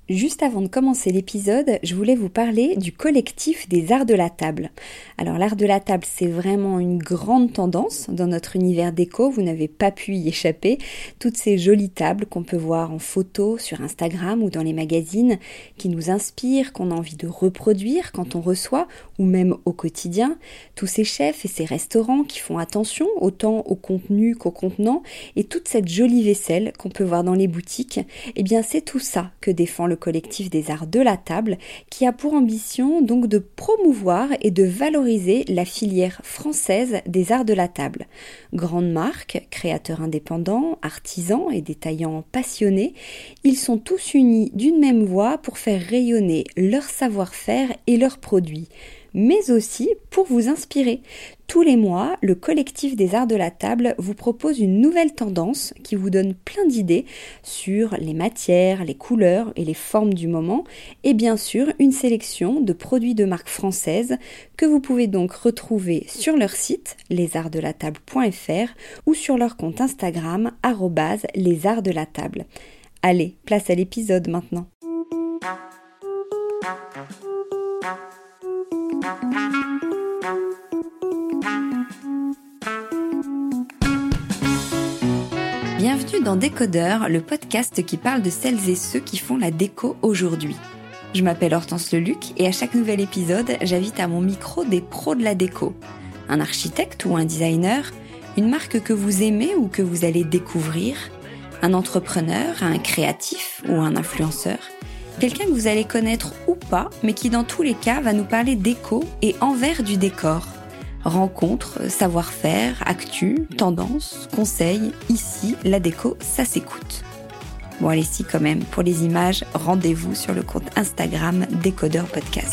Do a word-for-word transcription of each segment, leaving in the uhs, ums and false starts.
Juste avant de commencer l'épisode, je voulais vous parler du collectif des arts de la table. Alors l'art de la table, c'est vraiment une grande tendance dans notre univers déco, vous n'avez pas pu y échapper. Toutes ces jolies tables qu'on peut voir en photo sur Instagram ou dans les magazines, qui nous inspirent, qu'on a envie de reproduire quand on reçoit, ou même au quotidien. Tous ces chefs et ces restaurants qui font attention autant au contenu qu'au contenant, et toute cette jolie vaisselle qu'on peut voir dans les boutiques, eh bien c'est tout ça que défend le collectif des arts de la table, qui a pour ambition donc de promouvoir et de valoriser la filière française des arts de la table. Grandes marques, créateurs indépendants, artisans et détaillants passionnés, ils sont tous unis d'une même voix pour faire rayonner leur savoir-faire et leurs produits, mais aussi pour vous inspirer. Tous les mois, le collectif des arts de la table vous propose une nouvelle tendance qui vous donne plein d'idées sur les matières, les couleurs et les formes du moment, et bien sûr une sélection de produits de marque française que vous pouvez donc retrouver sur leur site les arts de la table point f r ou sur leur compte Instagram arobase les arts de la table. Allez, place à l'épisode maintenant. Bienvenue dans Décodeur, le podcast qui parle de celles et ceux qui font la déco aujourd'hui. Je m'appelle Hortense Leluc et à chaque nouvel épisode, j'invite à mon micro des pros de la déco. Un architecte ou un designer, une marque que vous aimez ou que vous allez découvrir, un entrepreneur, un créatif ou un influenceur, quelqu'un que vous allez connaître ou pas, mais qui dans tous les cas va nous parler déco et envers du décor. Rencontres, savoir-faire, actu, tendances, conseils, ici, la déco, ça s'écoute. Bon allez si quand même, pour les images, rendez-vous sur le compte Instagram Décodeur Podcast.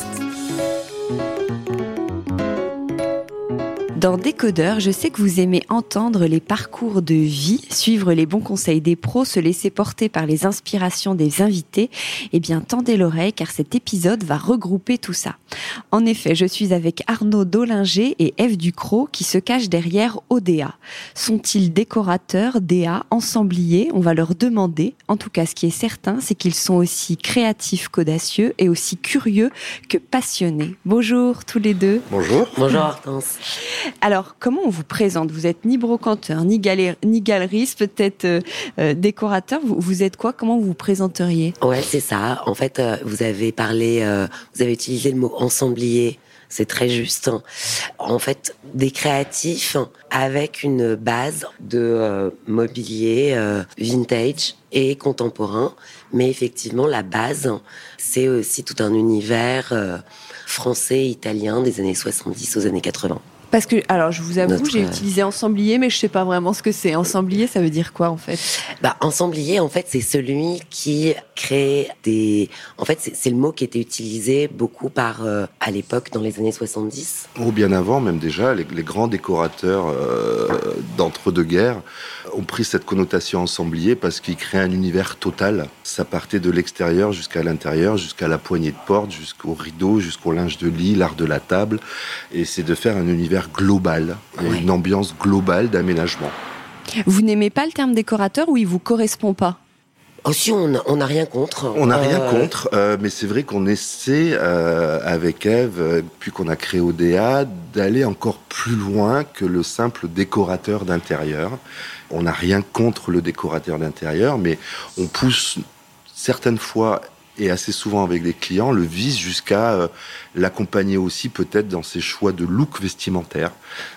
Dans Décodeur, je sais que vous aimez entendre les parcours de vie, suivre les bons conseils des pros, se laisser porter par les inspirations des invités. Eh bien, tendez l'oreille car cet épisode va regrouper tout ça. En effet, je suis avec Arnaud Dollinger et Ève Ducrot qui se cachent derrière O D A. Sont-ils décorateurs, D A, ensembliers ? On va leur demander. En tout cas, ce qui est certain, c'est qu'ils sont aussi créatifs qu'audacieux et aussi curieux que passionnés. Bonjour tous les deux. Bonjour. Bonjour Hortense. Alors, comment on vous présente ? Vous êtes ni brocanteur, ni, galé- ni galeriste, peut-être euh, euh, décorateur. Vous, vous êtes quoi ? Comment vous vous présenteriez ? Ouais, c'est ça. En fait, euh, vous avez parlé, euh, vous avez utilisé le mot ensemblier. C'est très juste. En fait, des créatifs avec une base de euh, mobilier euh, vintage et contemporain. Mais effectivement, la base, c'est aussi tout un univers euh, français, italien des années soixante-dix aux années quatre-vingts. Parce que, alors, je vous avoue, Notre... j'ai utilisé ensemblier, mais je sais pas vraiment ce que c'est. Ensemblier, ça veut dire quoi, en fait ? Bah, ensemblier, en fait, c'est celui qui crée des... En fait, c'est, c'est le mot qui était utilisé beaucoup par, euh, à l'époque, dans les années soixante-dix. Ou bien avant, même déjà, les, les grands décorateurs euh, d'entre-deux-guerres ont pris cette connotation ensemblier parce qu'ils créaient un univers total. Ça partait de l'extérieur jusqu'à l'intérieur, jusqu'à la poignée de porte, jusqu'au rideau, jusqu'au linge de lit, l'art de la table. Et c'est de faire un univers global, Ouais. une ambiance globale d'aménagement. Vous n'aimez pas le terme décorateur ou il vous correspond pas ? Aussi, on n'a on a rien contre. On n'a rien Euh, contre, euh, mais c'est vrai qu'on essaie, euh, avec Ève, euh, puis qu'on a créé O D A, d'aller encore plus loin que le simple décorateur d'intérieur. On n'a rien contre le décorateur d'intérieur, mais on pousse certaines fois et assez souvent avec les clients, le vise jusqu'à euh, l'accompagner aussi peut-être dans ses choix de look vestimentaire,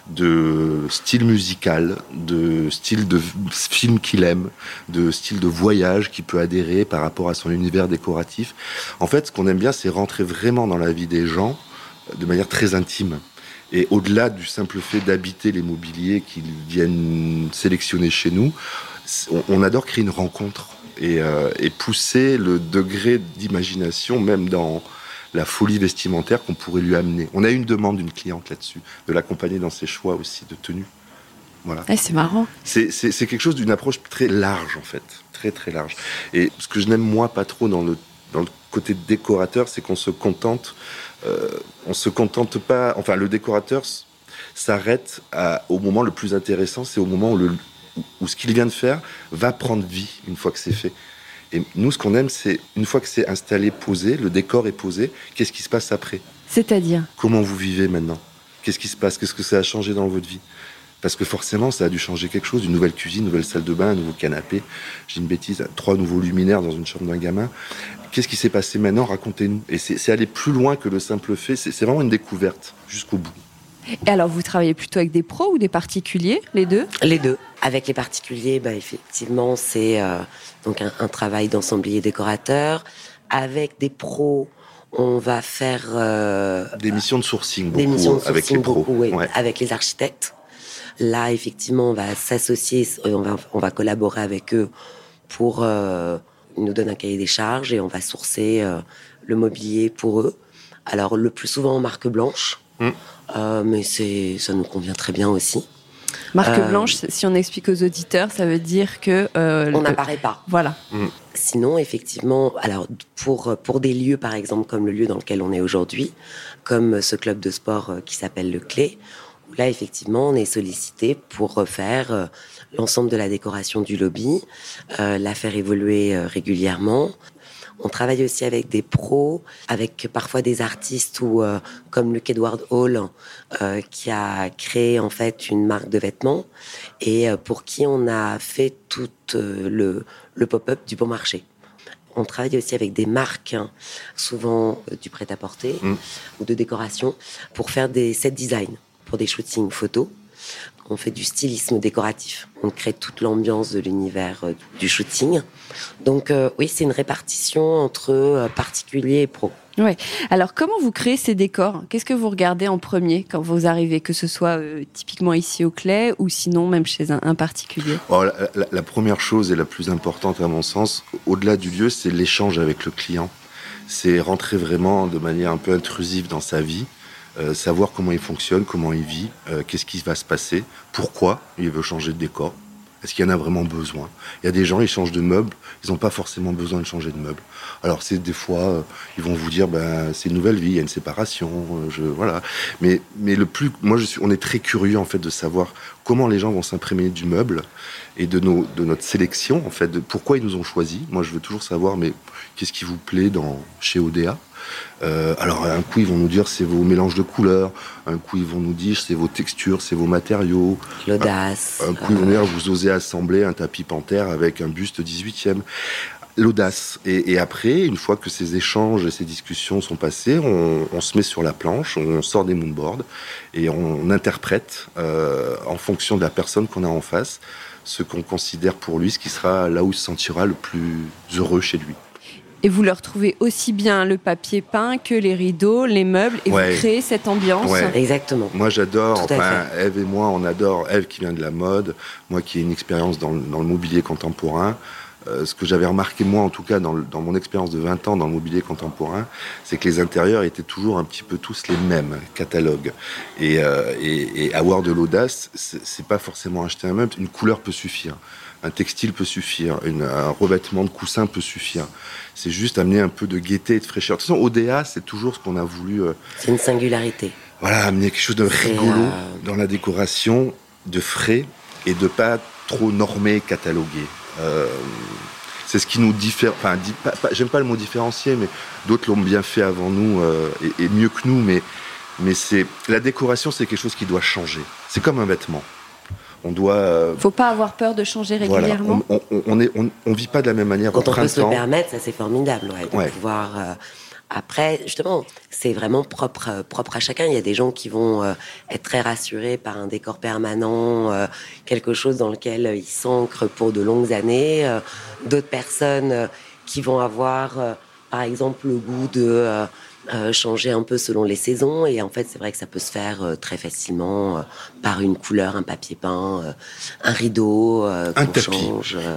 de style musical, de style de film qu'il aime, de style de voyage qu'il peut adhérer par rapport à son univers décoratif. En fait, ce qu'on aime bien, c'est rentrer vraiment dans la vie des gens de manière très intime. Et au-delà du simple fait d'habiter les mobiliers qu'ils viennent sélectionner chez nous, on, on adore créer une rencontre. Et, euh, et pousser le degré d'imagination, même dans la folie vestimentaire qu'on pourrait lui amener. On a eu une demande d'une cliente là-dessus, de l'accompagner dans ses choix aussi de tenue. Voilà. Ah, c'est marrant. C'est, c'est, c'est quelque chose d'une approche très large, en fait. Très, très large. Et ce que je n'aime, moi, pas trop dans le, dans le côté décorateur, c'est qu'on se contente... Euh, on se contente pas... Enfin, le décorateur s'arrête à, au moment le plus intéressant, c'est au moment où le... où ce qu'il vient de faire va prendre vie une fois que c'est fait. Et nous, ce qu'on aime, c'est une fois que c'est installé, posé, le décor est posé, qu'est-ce qui se passe après ? C'est-à-dire ? Comment vous vivez maintenant ? Qu'est-ce qui se passe ? Qu'est-ce que ça a changé dans votre vie ? Parce que forcément, ça a dû changer quelque chose. Une nouvelle cuisine, une nouvelle salle de bain, un nouveau canapé. J'ai une bêtise, trois nouveaux luminaires dans une chambre d'un gamin. Qu'est-ce qui s'est passé maintenant ? Racontez-nous. Et c'est, c'est aller plus loin que le simple fait. C'est, c'est vraiment une découverte jusqu'au bout. Et alors, vous travaillez plutôt avec des pros ou des particuliers, les deux ? Les deux. Avec les particuliers, bah, effectivement, c'est euh, donc un, un travail d'ensemblier décorateur. Avec des pros, on va faire... Euh, des missions de sourcing, beaucoup, des missions de sourcing, avec les pros. Beaucoup, oui, ouais. Avec les architectes. Là, effectivement, on va s'associer, on va, on va collaborer avec eux pour... Euh, ils nous donnent un cahier des charges et on va sourcer euh, le mobilier pour eux. Alors, le plus souvent en marque blanche, mmh. euh, mais c'est, ça nous convient très bien aussi. Marque euh, blanche, si on explique aux auditeurs, ça veut dire que... Euh, on n'apparaît pas. Voilà. Mmh. Sinon, effectivement, alors pour, pour des lieux, par exemple, comme le lieu dans lequel on est aujourd'hui, comme ce club de sport qui s'appelle Le Clé, où là, effectivement, on est sollicité pour refaire euh, l'ensemble de la décoration du lobby, euh, la faire évoluer euh, régulièrement. On travaille aussi avec des pros, avec parfois des artistes ou euh, comme Luke Edward Hall, euh, qui a créé en fait une marque de vêtements et euh, pour qui on a fait tout euh, le, le pop-up du bon marché. On travaille aussi avec des marques, hein, souvent euh, du prêt-à-porter mmh. ou de décoration, pour faire des set design, pour des shootings photos. On fait du stylisme décoratif. On crée toute l'ambiance de l'univers euh, du shooting. Donc euh, oui, c'est une répartition entre euh, particuliers et pros. Ouais. Alors comment vous créez ces décors ? Qu'est-ce que vous regardez en premier quand vous arrivez, que ce soit euh, typiquement ici au Clé ou sinon même chez un, un particulier ? Oh, la, la, la première chose et la plus importante à mon sens, au-delà du lieu, c'est l'échange avec le client. C'est rentrer vraiment de manière un peu intrusive dans sa vie. Euh, savoir comment il fonctionne, comment il vit, euh, qu'est-ce qui va se passer, pourquoi il veut changer de décor, est-ce qu'il y en a vraiment besoin ? Il y a des gens, ils changent de meubles, ils n'ont pas forcément besoin de changer de meubles. Alors c'est des fois, euh, ils vont vous dire, ben c'est une nouvelle vie, il y a une séparation, euh, je voilà. Mais mais le plus, moi je suis, on est très curieux en fait de savoir comment les gens vont s'imprégner du meuble et de nos de notre sélection en fait, de pourquoi ils nous ont choisis. Moi je veux toujours savoir, mais qu'est-ce qui vous plaît dans chez O D A ? Euh, alors un coup ils vont nous dire c'est vos mélanges de couleurs, un coup ils vont nous dire c'est vos textures, c'est vos matériaux, l'audace. Un, un coup ils vont dire vous osez assembler un tapis panthère avec un buste dix-huitième. L'audace. Et, et après, une fois que ces échanges et ces discussions sont passés, on, on se met sur la planche, on sort des moonboards et on, on interprète euh, en fonction de la personne qu'on a en face ce qu'on considère pour lui, ce qui sera là où il se sentira le plus heureux chez lui. Et vous leur trouvez aussi bien le papier peint que les rideaux, les meubles, et ouais. vous créez cette ambiance. Ouais. Exactement. Moi, j'adore, enfin, Ève et moi, on adore, Ève qui vient de la mode, moi qui ai une expérience dans, dans le mobilier contemporain. Euh, ce que j'avais remarqué, moi, en tout cas, dans, le, dans mon expérience de vingt ans dans le mobilier contemporain, c'est que les intérieurs étaient toujours un petit peu tous les mêmes catalogues. Et, euh, et, et avoir de l'audace, c'est, c'est pas forcément acheter un meuble, une couleur peut suffire. Un textile peut suffire, une, un revêtement de coussin peut suffire. C'est juste amener un peu de gaieté et de fraîcheur. De toute façon, O D A, c'est toujours ce qu'on a voulu... Euh, c'est une singularité. Voilà, amener quelque chose de c'est rigolo euh... dans la décoration, de frais, et de pas trop normé, catalogué. Euh, c'est ce qui nous diffère... Enfin, di, pas, pas, j'aime pas le mot différencier, mais d'autres l'ont bien fait avant nous, euh, et, et mieux que nous, mais, mais c'est, la décoration, c'est quelque chose qui doit changer. C'est comme un vêtement. On doit. Euh, Faut pas avoir peur de changer régulièrement. Voilà, on, on, on, est, on, on vit pas de la même manière. Quand au on printemps. peut se le permettre, ça c'est formidable, ouais, de ouais. pouvoir. Euh, après, justement, c'est vraiment propre, euh, propre à chacun. Il y a des gens qui vont euh, être très rassurés par un décor permanent, euh, quelque chose dans lequel euh, ils s'ancrent pour de longues années. Euh, d'autres personnes euh, qui vont avoir, euh, par exemple, le goût de euh, Euh, changer un peu selon les saisons, et en fait c'est vrai que ça peut se faire euh, très facilement euh, par une couleur, un papier peint, euh, un rideau euh, un qu'on tapis change, euh,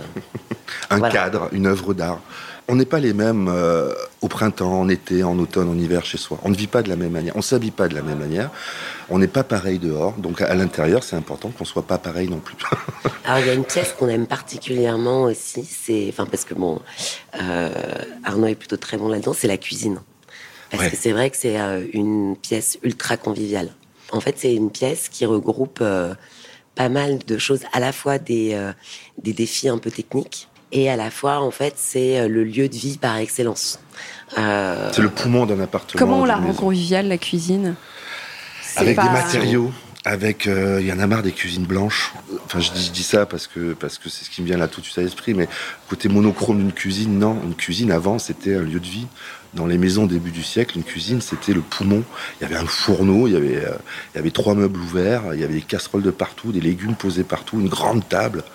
un voilà. cadre, une œuvre d'art. On n'est pas les mêmes euh, au printemps, en été, en automne, en hiver chez soi. On ne vit pas de la même manière, on s'habille pas de la même manière, on n'est pas pareil dehors, donc à, à l'intérieur c'est important qu'on soit pas pareil non plus. Alors il y a une pièce qu'on aime particulièrement aussi, c'est, enfin parce que bon, euh, Arnaud est plutôt très bon là-dedans, c'est la cuisine. Parce ouais. que c'est vrai que c'est euh, une pièce ultra conviviale. En fait, c'est une pièce qui regroupe euh, pas mal de choses, à la fois des, euh, des défis un peu techniques et à la fois, en fait, c'est le lieu de vie par excellence. Euh... C'est le poumon d'un appartement. Comment on la rend conviviale, la cuisine ? Avec pas... des matériaux. Avec, il euh, y en a marre des cuisines blanches. Enfin, je dis, je dis ça parce que parce que c'est ce qui me vient là tout de suite à l'esprit. Mais côté monochrome d'une cuisine, non. Une cuisine avant, c'était un lieu de vie. Dans les maisons au début du siècle, une cuisine, c'était le poumon. Il y avait un fourneau, il y avait, euh, il y avait trois meubles ouverts, il y avait des casseroles de partout, des légumes posés partout, une grande table.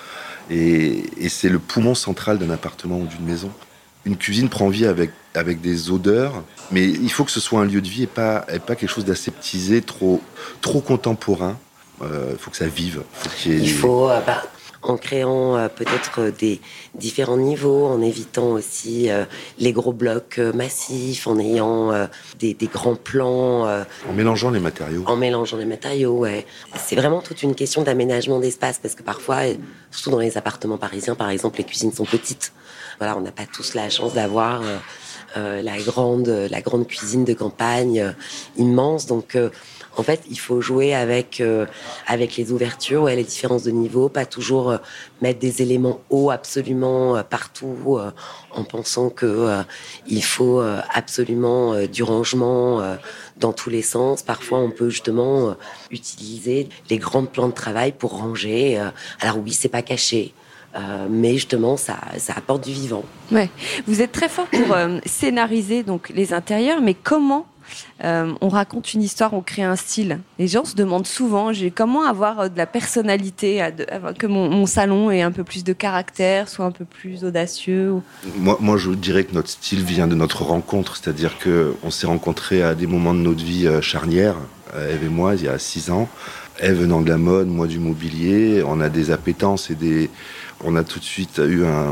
Et, et c'est le poumon central d'un appartement ou d'une maison. Une cuisine prend vie avec, avec des odeurs, mais il faut que ce soit un lieu de vie et pas, et pas quelque chose d'aseptisé, trop, trop contemporain. Euh, il faut que ça vive. Faut qu'il y ait... Il faut, euh, bah, en créant euh, peut-être des différents niveaux, en évitant aussi euh, les gros blocs euh, massifs, en ayant euh, des, des grands plans. Euh, en mélangeant les matériaux. En mélangeant les matériaux, ouais. C'est vraiment toute une question d'aménagement d'espace, parce que parfois, surtout dans les appartements parisiens, par exemple, les cuisines sont petites. Voilà, on n'a pas tous la chance d'avoir euh, euh, la grande, la grande cuisine de campagne euh, immense. Donc, euh, en fait, il faut jouer avec euh, avec les ouvertures, ouais, les différences de niveau, pas toujours euh, mettre des éléments hauts absolument euh, partout, euh, en pensant que euh, il faut euh, absolument euh, du rangement euh, dans tous les sens. Parfois, on peut justement euh, utiliser les grandes plans de travail pour ranger. Euh, alors oui, c'est pas caché. Euh, mais justement, ça, ça apporte du vivant. Ouais. Vous êtes très fort pour euh, scénariser donc les intérieurs, mais comment euh, on raconte une histoire, on crée un style ? Les gens se demandent souvent, j'ai comment avoir euh, de la personnalité, à de, à, que mon, mon salon ait un peu plus de caractère, soit un peu plus audacieux. Ou... Moi, moi, je dirais que notre style vient de notre rencontre, c'est-à-dire que on s'est rencontrés à des moments de notre vie euh, charnières, Ève et moi, il y a six ans. Ève venant de la mode, moi du mobilier, on a des appétences et des... On a tout de suite eu un...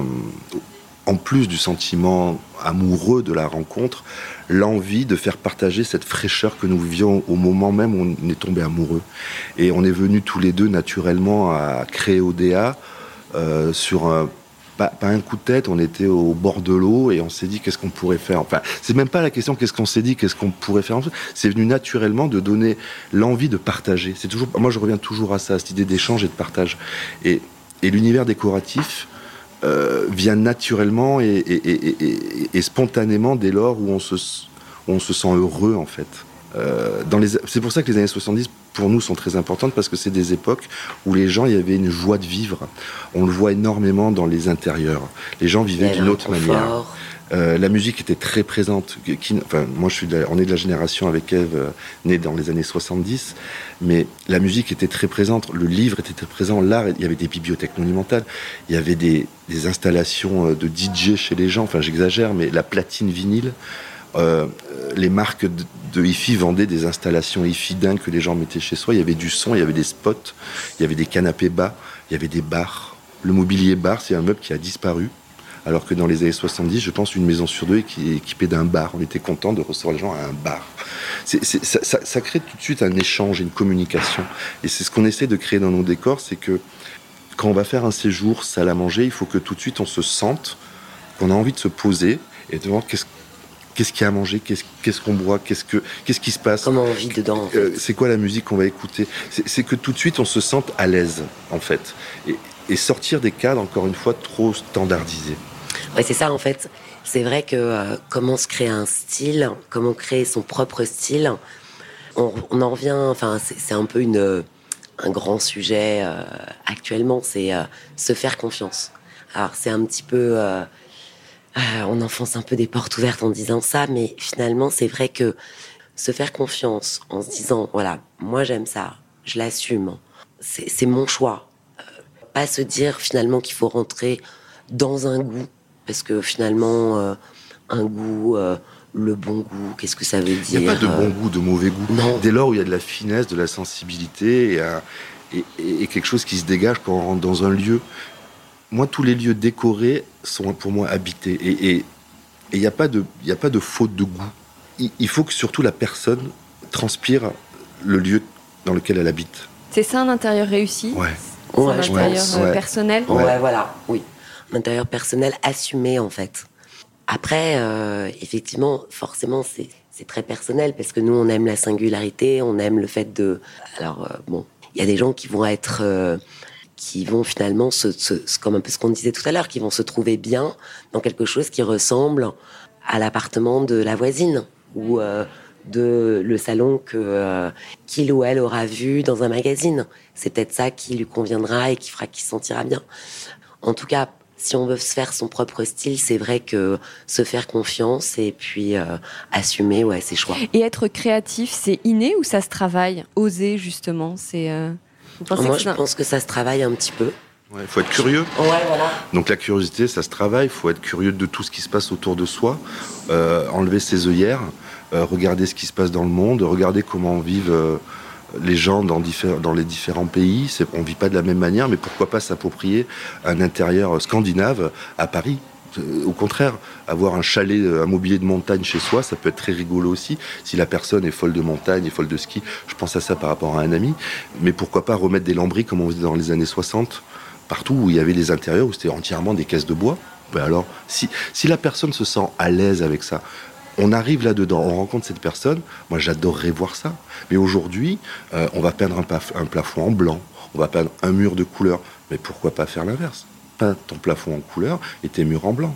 En plus du sentiment amoureux de la rencontre, l'envie de faire partager cette fraîcheur que nous vivions au moment même où on est tombé amoureux. Et on est venus tous les deux naturellement à créer O D A euh, sur un... Pas, pas un coup de tête, on était au bord de l'eau et on s'est dit qu'est-ce qu'on pourrait faire. Enfin, c'est même pas la question qu'est-ce qu'on s'est dit, qu'est-ce qu'on pourrait faire. C'est venu naturellement de donner l'envie de partager. C'est toujours, moi je reviens toujours à ça, à cette idée d'échange et de partage. Et, et l'univers décoratif euh, vient naturellement et, et, et, et, et spontanément dès lors où on se, où on se sent heureux en fait. Euh, dans les, c'est pour ça que les années soixante-dix pour nous sont très importantes, parce que c'est des époques où les gens, il y avait une joie de vivre. On le voit énormément dans les intérieurs. Les gens vivaient d'une autre manière. Euh, la musique était très présente. Qui, enfin, moi, je suis de la, on est de la génération avec Ève, euh, née dans les années soixante-dix, mais la musique était très présente. Le livre était très présent. L'art, il y avait des bibliothèques monumentales. Il y avait des, des installations de D J chez les gens. Enfin, j'exagère, mais la platine vinyle. Euh, les marques de, de hi-fi vendaient des installations hi-fi dingues que les gens mettaient chez soi. Il y avait du son, il y avait des spots, il y avait des canapés bas, il y avait des bars. Le mobilier bar, c'est un meuble qui a disparu. Alors que dans les années soixante-dix, je pense une maison sur deux qui est équipée d'un bar. On était content de recevoir les gens à un bar. C'est, c'est, ça, ça, ça crée tout de suite un échange, une communication. Et c'est ce qu'on essaie de créer dans nos décors, c'est que quand on va faire un séjour, salle à manger, il faut que tout de suite on se sente, qu'on a envie de se poser et de voir qu'est-ce Qu'est-ce qu'il y a à manger, qu'est-ce, qu'est-ce qu'on boit, qu'est-ce, que, qu'est-ce qui se passe. Comment on vit dedans, en fait. euh, C'est quoi la musique qu'on va écouter. c'est, c'est que tout de suite, on se sente à l'aise, en fait. Et, et sortir des cadres, encore une fois, trop standardisés. Ouais, c'est ça, en fait. C'est vrai que euh, comment se créer un style, comment créer son propre style, on, on en revient... Enfin, c'est, c'est un peu une, un grand sujet euh, actuellement, c'est euh, se faire confiance. Alors, c'est un petit peu... Euh, Euh, on enfonce un peu des portes ouvertes en disant ça, mais finalement, c'est vrai que se faire confiance en se disant, voilà, moi j'aime ça, je l'assume, c'est, c'est mon choix. Euh, pas se dire finalement qu'il faut rentrer dans un goût, parce que finalement, euh, un goût, euh, le bon goût, qu'est-ce que ça veut dire ? Il n'y a pas de bon goût, de mauvais goût. Non. Dès lors où il y a de la finesse, de la sensibilité et, un, et, et quelque chose qui se dégage quand on rentre dans un lieu. Moi, tous les lieux décorés sont pour moi habités. Et il n'y a pas de, y a pas de faute de goût. Il, il faut que surtout la personne transpire le lieu dans lequel elle habite. C'est ça un intérieur réussi ? Ouais. C'est ouais, un intérieur ouais. personnel ? Ouais. ouais, voilà, oui. Un intérieur personnel assumé, en fait. Après, euh, effectivement, forcément, c'est, c'est très personnel, parce que nous, on aime la singularité, on aime le fait de... Alors, euh, bon, il y a des gens qui vont être... Euh, qui vont finalement se, se, comme un peu ce qu'on disait tout à l'heure, qui vont se trouver bien dans quelque chose qui ressemble à l'appartement de la voisine ou euh, de le salon que euh, qu'il ou elle aura vu dans un magazine. C'est peut-être ça qui lui conviendra et qui fera qu'il se sentira bien. En tout cas, si on veut se faire son propre style, c'est vrai que se faire confiance et puis euh, assumer ouais, ses choix. Et être créatif, c'est inné ou ça se travaille ? Oser, justement, c'est... Euh... Vous pensez Moi, que je pense que ça se travaille un petit peu. Il ouais, faut être curieux. Ouais, voilà. Donc la curiosité, ça se travaille. Il faut être curieux de tout ce qui se passe autour de soi, euh, enlever ses œillères, euh, regarder ce qui se passe dans le monde, regarder comment vivent euh, les gens dans, diffé- dans les différents pays. C'est, on ne vit pas de la même manière, mais pourquoi pas s'approprier un intérieur scandinave à Paris ? Au contraire, avoir un chalet, un mobilier de montagne chez soi, ça peut être très rigolo aussi. Si la personne est folle de montagne, est folle de ski, je pense à ça par rapport à un ami. Mais pourquoi pas remettre des lambris comme on faisait dans les années soixante, partout où il y avait des intérieurs où c'était entièrement des caisses de bois. Ben alors, si, si la personne se sent à l'aise avec ça, on arrive là-dedans, on rencontre cette personne, moi j'adorerais voir ça. Mais aujourd'hui, euh, on va peindre un, paf- un plafond en blanc, on va peindre un mur de couleur. Mais pourquoi pas faire l'inverse ? Peins ton plafond en couleur et tes murs en blanc.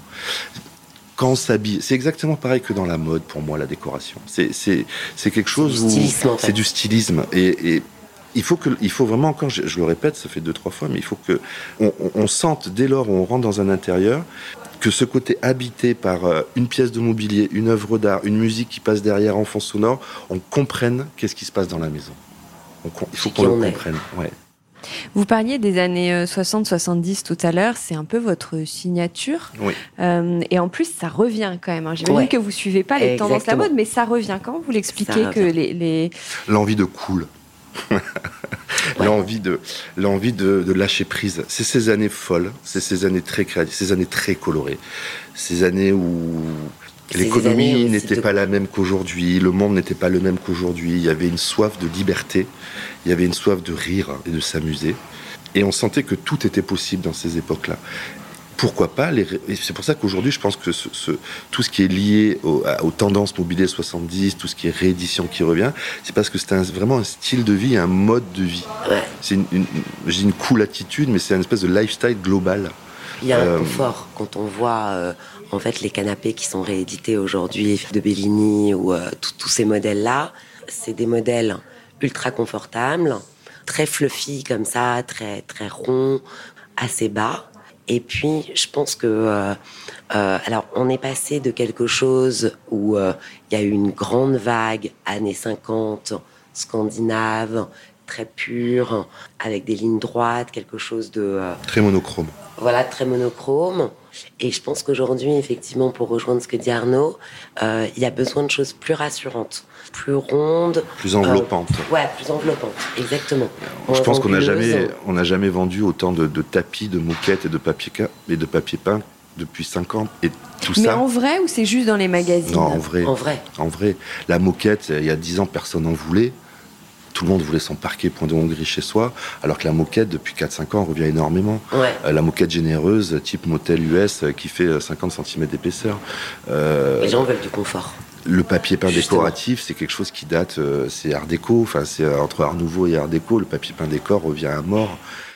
Quand on s'habille, c'est exactement pareil que dans la mode pour moi, la décoration. C'est, c'est, c'est quelque chose c'est du stylisme, où en fait. C'est du stylisme. Et, et il faut que, il faut vraiment, encore, je, je le répète, ça fait deux, trois fois, mais il faut que on, on, on sente dès lors où on rentre dans un intérieur que ce côté habité par euh, une pièce de mobilier, une œuvre d'art, une musique qui passe derrière en fond sonore, on comprenne qu'est-ce qui se passe dans la maison. On, il faut qu'on le comprenne. Ouais. Vous parliez des années soixante soixante-dix tout à l'heure, c'est un peu votre signature. Oui. Euh, et en plus, ça revient quand même. Hein. J'imagine ouais. que vous ne suivez pas les Exactement. tendances de la mode, mais ça revient. Comment vous l'expliquez que les, les... L'envie de cool. ouais. L'envie, de, l'envie de, de lâcher prise. C'est ces années folles, c'est ces années très créatives, ces années très colorées. Ces années où l'économie n'était de... pas la même qu'aujourd'hui, le monde n'était pas le même qu'aujourd'hui. Il y avait une soif de liberté, il y avait une soif de rire et de s'amuser. Et on sentait que tout était possible dans ces époques-là. Pourquoi pas les... Et c'est pour ça qu'aujourd'hui, je pense que ce, ce, tout ce qui est lié aux, aux tendances mobilier soixante-dix, tout ce qui est réédition qui revient, c'est parce que c'est un, vraiment un style de vie, un mode de vie. Ouais. C'est une, une, j'ai une cool attitude, mais c'est une espèce de lifestyle global. Il y a un euh... confort quand on voit euh, en fait les canapés qui sont réédités aujourd'hui de Bellini ou euh, tous ces modèles-là. C'est des modèles ultra confortables, très fluffy comme ça, très très ronds, assez bas. Et puis, je pense que, euh, euh, alors, on est passé de quelque chose où il euh, y a eu une grande vague, années cinquante, scandinave, très pure, avec des lignes droites, quelque chose de... Euh, très monochrome. Voilà, très monochrome. Et je pense qu'aujourd'hui, effectivement, pour rejoindre ce que dit Arnaud, il euh, y a besoin de choses plus rassurantes, plus rondes. Plus enveloppantes. Euh, ouais, plus enveloppantes, exactement. Je en pense qu'on n'a jamais, on n'a jamais vendu autant de, de tapis, de moquettes et de papier, et de papier peint depuis cinq ans. Et tout Mais ça... en vrai ou c'est juste dans les magazines ? Non, en vrai. En vrai. En vrai. La moquette, il y a dix ans, personne n'en voulait. Tout le monde voulait s'embarquer point de Hongrie chez soi, alors que la moquette, depuis quatre cinq ans, revient énormément. Ouais. Euh, la moquette généreuse, type motel U S, euh, qui fait cinquante centimètres d'épaisseur. Euh, Les gens veulent du confort. Le papier peint Justement. décoratif, c'est quelque chose qui date, euh, c'est Art déco, enfin c'est euh, entre Art nouveau et Art déco, le papier peint décor revient à mort.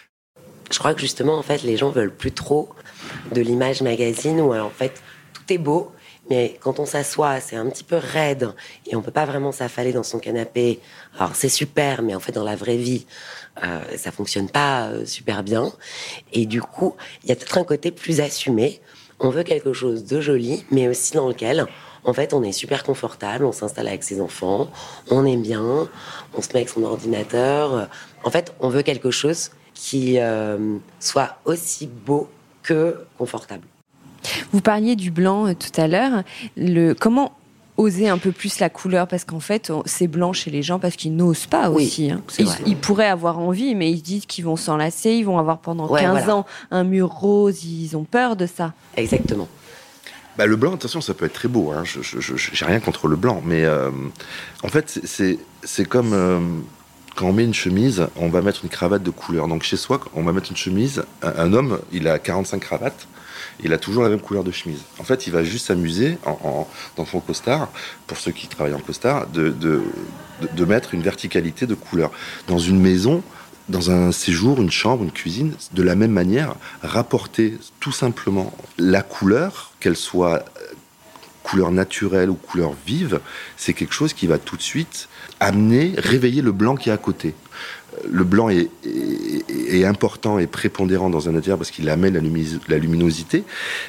Je crois que justement, en fait, les gens veulent plus trop de l'image magazine où en fait tout est beau. Mais quand on s'assoit, c'est un petit peu raide et on peut pas vraiment s'affaler dans son canapé. Alors c'est super, mais en fait dans la vraie vie, euh, ça fonctionne pas euh, super bien. Et du coup, il y a peut-être un côté plus assumé. On veut quelque chose de joli, mais aussi dans lequel, en fait, on est super confortable. On s'installe avec ses enfants, on est bien, on se met avec son ordinateur. En fait, on veut quelque chose qui euh, soit aussi beau que confortable. Vous parliez du blanc euh, tout à l'heure. Le, comment oser un peu plus la couleur ? Parce qu'en fait, on, c'est blanc chez les gens parce qu'ils n'osent pas oui, aussi. Hein. Ils, ils pourraient avoir envie, mais ils disent qu'ils vont s'enlacer, ils vont avoir pendant ouais, quinze voilà. ans un mur rose, ils ont peur de ça. Exactement. Bah, le blanc, attention, ça peut être très beau. Hein. Je, je, je, j'ai rien contre le blanc, mais euh, en fait, c'est, c'est, c'est comme... Euh, quand on met une chemise, on va mettre une cravate de couleur. Donc chez soi, on va mettre une chemise. Un, un homme, il a quarante-cinq cravates. Il a toujours la même couleur de chemise. En fait, il va juste s'amuser en, en, dans son costard, pour ceux qui travaillent en costard, de, de, de, de mettre une verticalité de couleur. Dans une maison, dans un séjour, une chambre, une cuisine, de la même manière, rapporter tout simplement la couleur, qu'elle soit couleur naturelle ou couleur vive, c'est quelque chose qui va tout de suite amener, réveiller le blanc qui est à côté. Le blanc est, est, est important et prépondérant dans un intérieur parce qu'il amène la, luminos- la luminosité,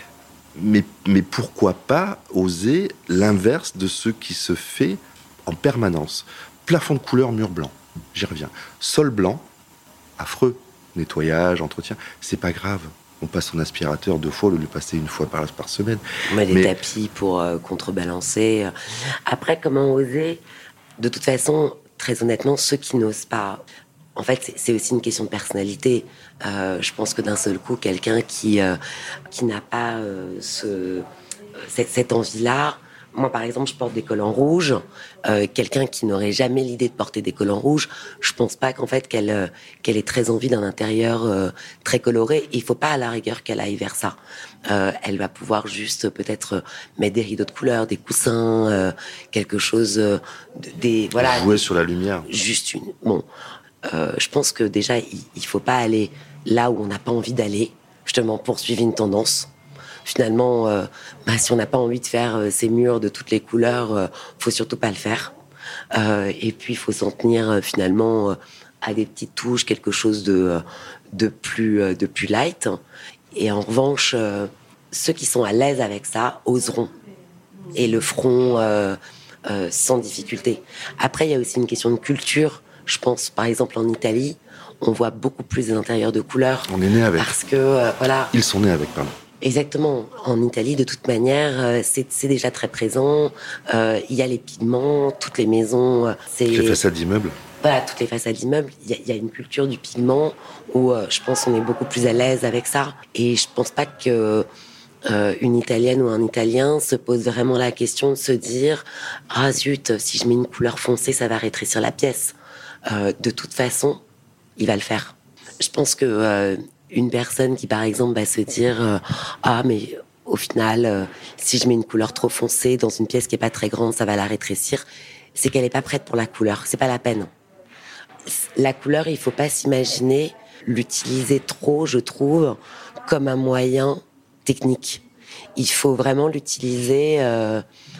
mais, mais pourquoi pas oser l'inverse de ce qui se fait en permanence. Plafond de couleur, mur blanc, j'y reviens. Sol blanc, affreux, nettoyage, entretien, c'est pas grave. On passe son aspirateur deux fois au lieu de le passer une fois par, par semaine. On met des Mais... tapis pour euh, contrebalancer. Après, comment oser ? De toute façon, très honnêtement, ceux qui n'osent pas, en fait, c'est, c'est aussi une question de personnalité. Euh, je pense que d'un seul coup, quelqu'un qui, euh, qui n'a pas euh, ce, cette, cette envie-là. Moi, par exemple, je porte des collants rouges. Euh, quelqu'un qui n'aurait jamais l'idée de porter des collants rouges, je pense pas qu'en fait qu'elle euh, qu'elle ait très envie d'un intérieur euh, très coloré. Il faut pas à la rigueur qu'elle aille vers ça. Euh, elle va pouvoir juste peut-être mettre des rideaux de couleur, des coussins, euh, quelque chose, euh, de, des voilà. Jouer sur la lumière. Juste une. Bon, euh, je pense que déjà il, il faut pas aller là où on n'a pas envie d'aller. Justement, poursuivre une tendance. Finalement, euh, bah, si on n'a pas envie de faire euh, ces murs de toutes les couleurs, euh, faut surtout pas le faire. Euh, et puis, il faut s'en tenir euh, finalement euh, à des petites touches, quelque chose de, euh, de, plus, euh, de plus light. Et en revanche, euh, ceux qui sont à l'aise avec ça oseront et le feront euh, euh, sans difficulté. Après, il y a aussi une question de culture. Je pense, par exemple, en Italie, on voit beaucoup plus d'intérieurs de couleurs. On est né avec. Parce que, euh, voilà. Ils sont nés avec, pardon. Exactement. En Italie, de toute manière, euh, c'est, c'est déjà très présent. Euh, il y a les pigments, toutes les maisons. Euh, c'est... Les façades d'immeubles. Voilà, toutes les façades d'immeubles. Il y a, il y a une culture du pigment où euh, je pense qu'on est beaucoup plus à l'aise avec ça. Et je pense pas que euh, une Italienne ou un Italien se pose vraiment la question de se dire « Ah zut, si je mets une couleur foncée, ça va rétrécir la pièce. Euh, » De toute façon, il va le faire. Je pense que... Euh, une personne qui, par exemple, va se dire euh, « Ah, mais au final, euh, si je mets une couleur trop foncée dans une pièce qui est pas très grande, ça va la rétrécir. » C'est qu'elle est pas prête pour la couleur. C'est pas la peine. La couleur, il faut pas s'imaginer l'utiliser trop, je trouve, comme un moyen technique. Il faut vraiment l'utiliser... Euh,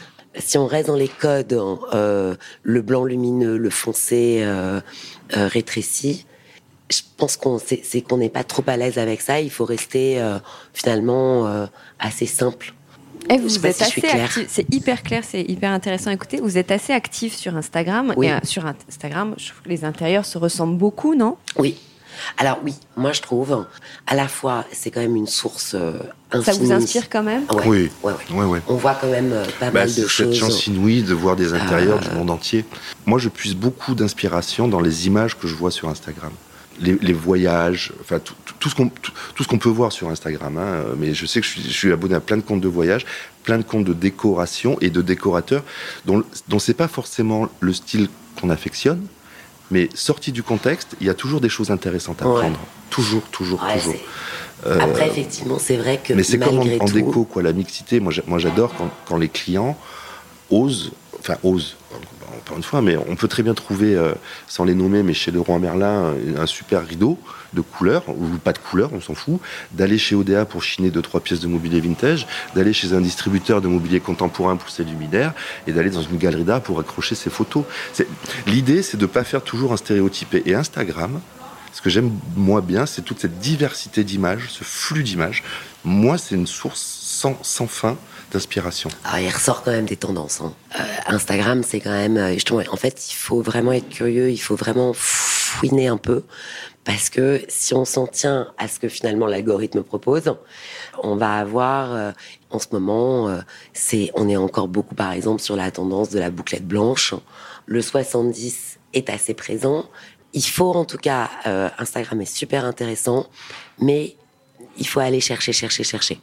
si on reste dans les codes, euh, le blanc lumineux, le foncé euh, euh, rétréci... Je pense qu'on c'est, c'est qu'on n'est pas trop à l'aise avec ça. Il faut rester euh, finalement euh, assez simple. Et vous, vous êtes si assez actif. C'est hyper clair, c'est hyper intéressant à écouter. Vous êtes assez actif sur Instagram. Oui. Et euh, sur Instagram, je trouve que les intérieurs se ressemblent beaucoup, non ? Oui. Alors oui, moi je trouve, à la fois, c'est quand même une source euh, infinie. Ça vous inspire quand même ? Ouais, Oui. Ouais, ouais. Ouais, ouais. On voit quand même euh, pas bah, mal c'est de cette choses. chance inouïe de voir des intérieurs Euh... du monde entier. Moi, je puise beaucoup d'inspiration dans les images que je vois sur Instagram. Les, les voyages, enfin tout, tout, tout, ce qu'on, tout, tout ce qu'on peut voir sur Instagram. Hein, mais je sais que je suis, je suis abonné à plein de comptes de voyage, plein de comptes de décoration et de décorateurs dont, dont c'est pas forcément le style qu'on affectionne, mais sorti du contexte, il y a toujours des choses intéressantes à ouais. prendre. Toujours, toujours, ouais, toujours. Euh, Après, effectivement, c'est vrai que mais c'est comme en, malgré en tout... déco, quoi, la mixité. Moi, moi j'adore quand, quand les clients osent, enfin osent. Encore une fois, mais on peut très bien trouver, euh, sans les nommer, mais chez Leroy Merlin, un, un super rideau de couleur, ou pas de couleur, on s'en fout, d'aller chez O D A pour chiner deux, trois pièces de mobilier vintage, d'aller chez un distributeur de mobilier contemporain pour ses luminaires, et d'aller dans une galerie d'art pour accrocher ses photos. C'est... L'idée, c'est de ne pas faire toujours un stéréotypé. Et Instagram, ce que j'aime, moi, bien, c'est toute cette diversité d'images, ce flux d'images. Moi, c'est une source sans, sans fin d'inspiration. Alors, il ressort quand même des tendances. Hein. Euh, Instagram, c'est quand même... Euh, justement, en fait, il faut vraiment être curieux, il faut vraiment fouiner un peu, parce que si on s'en tient à ce que finalement l'algorithme propose, on va avoir... Euh, en ce moment, euh, c'est, on est encore beaucoup, par exemple, sur la tendance de la bouclette blanche. Le soixante-dix est assez présent. Il faut, en tout cas... Euh, Instagram est super intéressant, mais il faut aller chercher, chercher, chercher.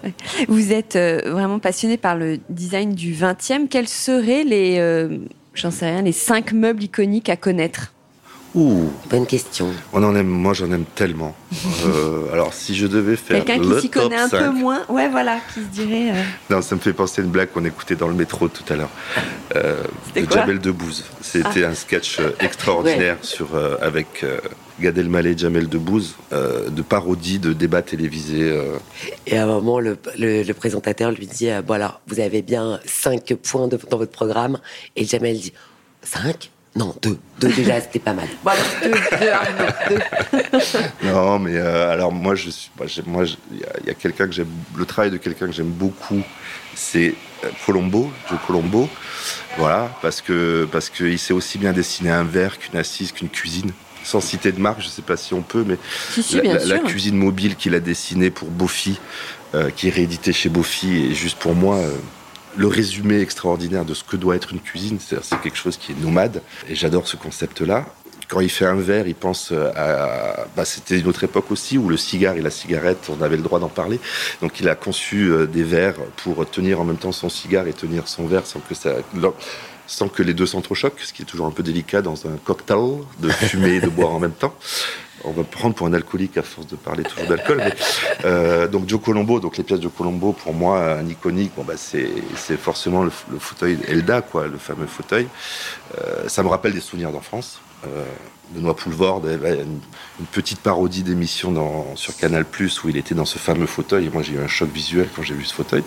Vous êtes euh, vraiment passionné par le design du vingtième. Quels seraient les, euh, j'en sais rien, les cinq meubles iconiques à connaître ? Ouh, Bonne question. on en aime, moi j'en aime tellement. Euh, alors si je devais faire Quelqu'un le qui s'y top connaît un cinq, peu moins, ouais, voilà, qui se dirait. euh, non, ça me fait penser à une blague qu'on écoutait dans le métro tout à l'heure, euh, C'était de quoi Jamel Debbouze. C'était un sketch euh, extraordinaire sur, euh, avec euh, Gad Elmaleh et Jamel Debbouze, euh, de parodie de débats télévisés. euh. Et à un moment, le, le, le présentateur lui dit euh, bon, alors, vous avez bien cinq points de- dans votre programme. Et Jamel dit cinq? Non, deux. Deux déjà, c'était pas mal. Bon, alors, deux, deux, Arnaud, deux. Non, mais euh, alors moi, je suis, moi, j'ai- moi, je- il y a, il y a quelqu'un que j'aime, le travail de quelqu'un que j'aime beaucoup, c'est euh, Colombo, Joe Colombo. Voilà, parce que parce qu'il sait aussi bien dessiner un verre qu'une assise, qu'une cuisine. Sans citer de marque, je ne sais pas si on peut, mais Si, si, la, bien la- la sûr. cuisine mobile qu'il a dessinée pour Bofi, euh, qui est rééditée chez Bofi, est juste pour moi euh, le résumé extraordinaire de ce que doit être une cuisine. C'est-à-dire, c'est quelque chose qui est nomade, et j'adore ce concept-là. Quand il fait un verre, il pense à... Bah, c'était une autre époque aussi, où le cigare et la cigarette, on avait le droit d'en parler. Donc il a conçu euh, des verres pour tenir en même temps son cigare et tenir son verre sans que ça... sans que les deux s'entrechoquent, ce qui est toujours un peu délicat dans un cocktail, de fumer et de boire en même temps. On va prendre pour un alcoolique à force de parler toujours d'alcool. Mais, euh, donc Joe Colombo, donc les pièces de Colombo, pour moi, un iconique, bon, bah, c'est, c'est forcément le, le fauteuil Elda, quoi, le fameux fauteuil. Euh, ça me rappelle des souvenirs d'enfance. Euh, Benoît Poulvorde avait une, une petite parodie d'émission dans, sur Canal+, où il était dans ce fameux fauteuil. Et moi, j'ai eu un choc visuel quand j'ai vu ce fauteuil.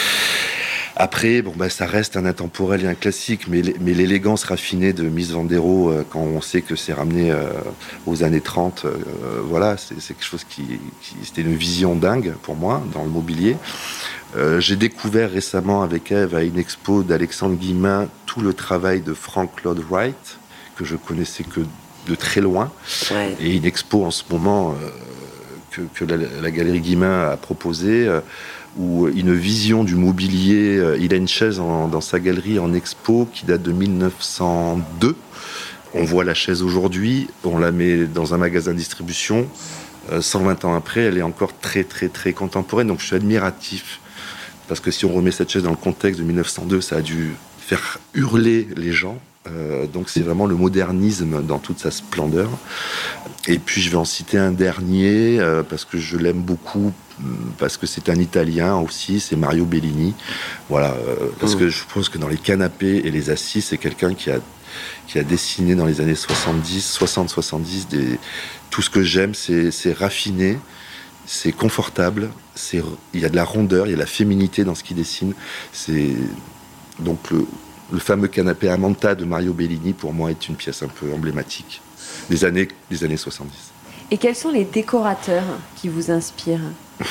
Après, bon, bah, ça reste un intemporel et un classique, mais, mais l'élégance raffinée de Mies van der Rohe, euh, quand on sait que c'est ramené euh, aux années trente, euh, voilà, c'est, c'est quelque chose qui, qui... C'était une vision dingue pour moi, dans le mobilier. Euh, j'ai découvert récemment avec Ève, à une expo d'Alexandre Guillemin, tout le travail de Frank Lloyd Wright, que je connaissais que de très loin. Ouais. Et une expo en ce moment euh, que, que la, la Galerie Guillemin a proposée, euh, où une vision du mobilier, euh, il a une chaise en, dans sa galerie en expo qui date de mille neuf cent deux. On voit la chaise aujourd'hui, on la met dans un magasin de distribution. Euh, cent vingt ans après, elle est encore très très très contemporaine. Donc je suis admiratif, parce que si on remet cette chaise dans le contexte de mille neuf cent deux, ça a dû faire hurler les gens. Euh, donc c'est vraiment le modernisme dans toute sa splendeur. Et puis je vais en citer un dernier euh, parce que je l'aime beaucoup, parce que c'est un Italien aussi, c'est Mario Bellini. Voilà, euh, parce mmh. que je pense que dans les canapés et les assises, c'est quelqu'un qui a qui a dessiné dans les années soixante-dix, soixante soixante-dix des... tout ce que j'aime, c'est, c'est raffiné, c'est confortable, c'est... il y a de la rondeur, il y a de la féminité dans ce qu'il dessine. C'est donc le Le fameux canapé à manta de Mario Bellini, pour moi, est une pièce un peu emblématique des années, des années soixante-dix. Et quels sont les décorateurs qui vous inspirent?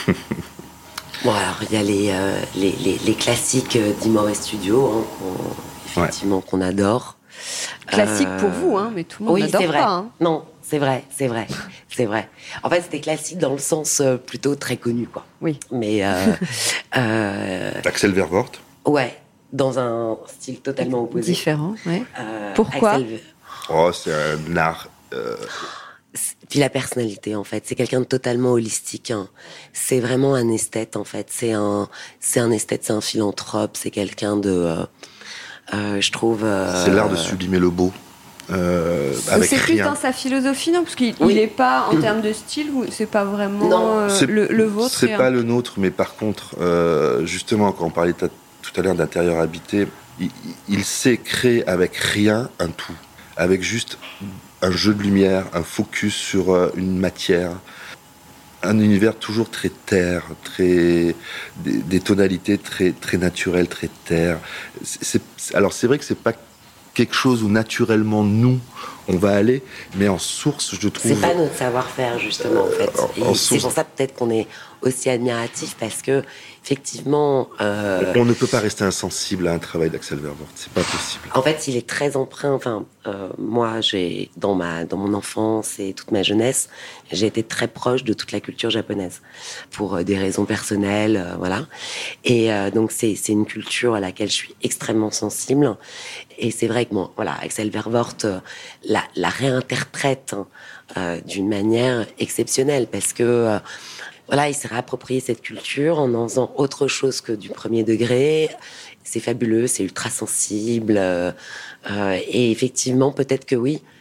Bon, alors, il y a les, euh, les, les, les classiques d'Imore Studio, hein, qu'on, effectivement, ouais. qu'on adore. Classique euh... pour vous, hein, mais tout le monde oui, n'adore c'est vrai. pas. Hein. Non, c'est vrai, c'est vrai, c'est vrai. En fait, c'était classique dans le sens euh, plutôt très connu, quoi. Oui. Mais... Euh, euh... Axel Vervoort. Ouais. Dans un style totalement opposé. Différent, ouais. Euh, Pourquoi Axel... Oh, c'est un art... Euh... Puis la personnalité, en fait. C'est quelqu'un de totalement holistique. Hein. C'est vraiment un esthète, en fait. C'est un, c'est un esthète, c'est un philanthrope. C'est quelqu'un de... Euh, euh, je trouve... Euh... C'est l'art de sublimer le beau. Euh, avec c'est plus rien. dans sa philosophie, non? Parce qu'il oui. n'est pas, en termes de style, c'est pas vraiment non, euh, c'est, le, le vôtre. C'est pas un... le nôtre, mais par contre, euh, justement, quand on parlait t- tout à l'heure d'intérieur habité, il, il sait créer avec rien un tout. Avec juste un jeu de lumière, un focus sur euh, une matière, un univers toujours très terre, très des, des tonalités très très naturelles, très terre. C'est, c'est, alors c'est vrai que c'est pas quelque chose où naturellement nous on va aller, mais en source je trouve. C'est pas notre savoir-faire justement en fait. En, en Et c'est pour ça peut-être qu'on est aussi admiratif parce que effectivement. Euh... On ne peut pas rester insensible à un travail d'Axel Vervoort, c'est pas possible. En fait, il est très empreint. Enfin, euh, moi, j'ai dans ma dans mon enfance et toute ma jeunesse, j'ai été très proche de toute la culture japonaise pour euh, des raisons personnelles, euh, voilà. Et euh, donc c'est c'est une culture à laquelle je suis extrêmement sensible. Et c'est vrai que bon, voilà, Axel Vervoort euh, la, la réinterprète hein, euh, d'une manière exceptionnelle parce que euh, voilà, il s'est réapproprié cette culture en en faisant autre chose que du premier degré. C'est fabuleux, c'est ultra sensible. Euh, euh, et effectivement, peut-être que oui,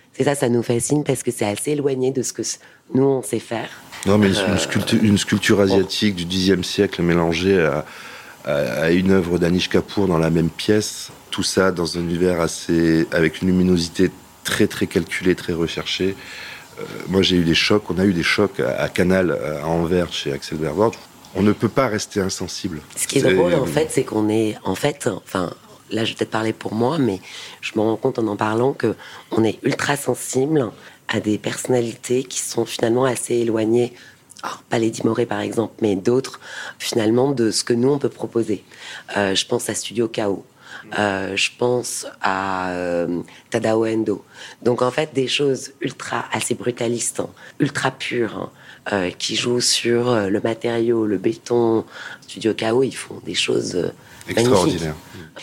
c'est ça, ça nous fascine parce que c'est assez éloigné de ce que nous, on sait faire. Non, mais euh, une, sculpture, une sculpture asiatique du dixième siècle mélangée à, à, à une œuvre d'Anish Kapoor dans la même pièce, tout ça dans un univers assez, avec une luminosité très très calculée, très recherchée. Euh, moi, j'ai eu des chocs, on a eu des chocs à, à Canal, à Anvers, chez Axel Vervoort. On ne peut pas rester insensible. Ce qui est, c'est drôle, en fait, c'est qu'on est, en fait, enfin, là, je vais peut-être parler pour moi, mais je me rends compte en en parlant que on est ultra sensible à des personnalités qui sont finalement assez éloignées. Alors, pas Lady Moray, par exemple, mais d'autres, finalement, de ce que nous, on peut proposer. Euh, je pense à Studio Chaos. Euh, je pense à euh, Tadao Endo. Donc, en fait, des choses ultra, assez brutalistes, hein, ultra pures, hein, euh, qui jouent sur euh, le matériau, le béton. Studio Chaos, ils font des choses euh, extraordinaires.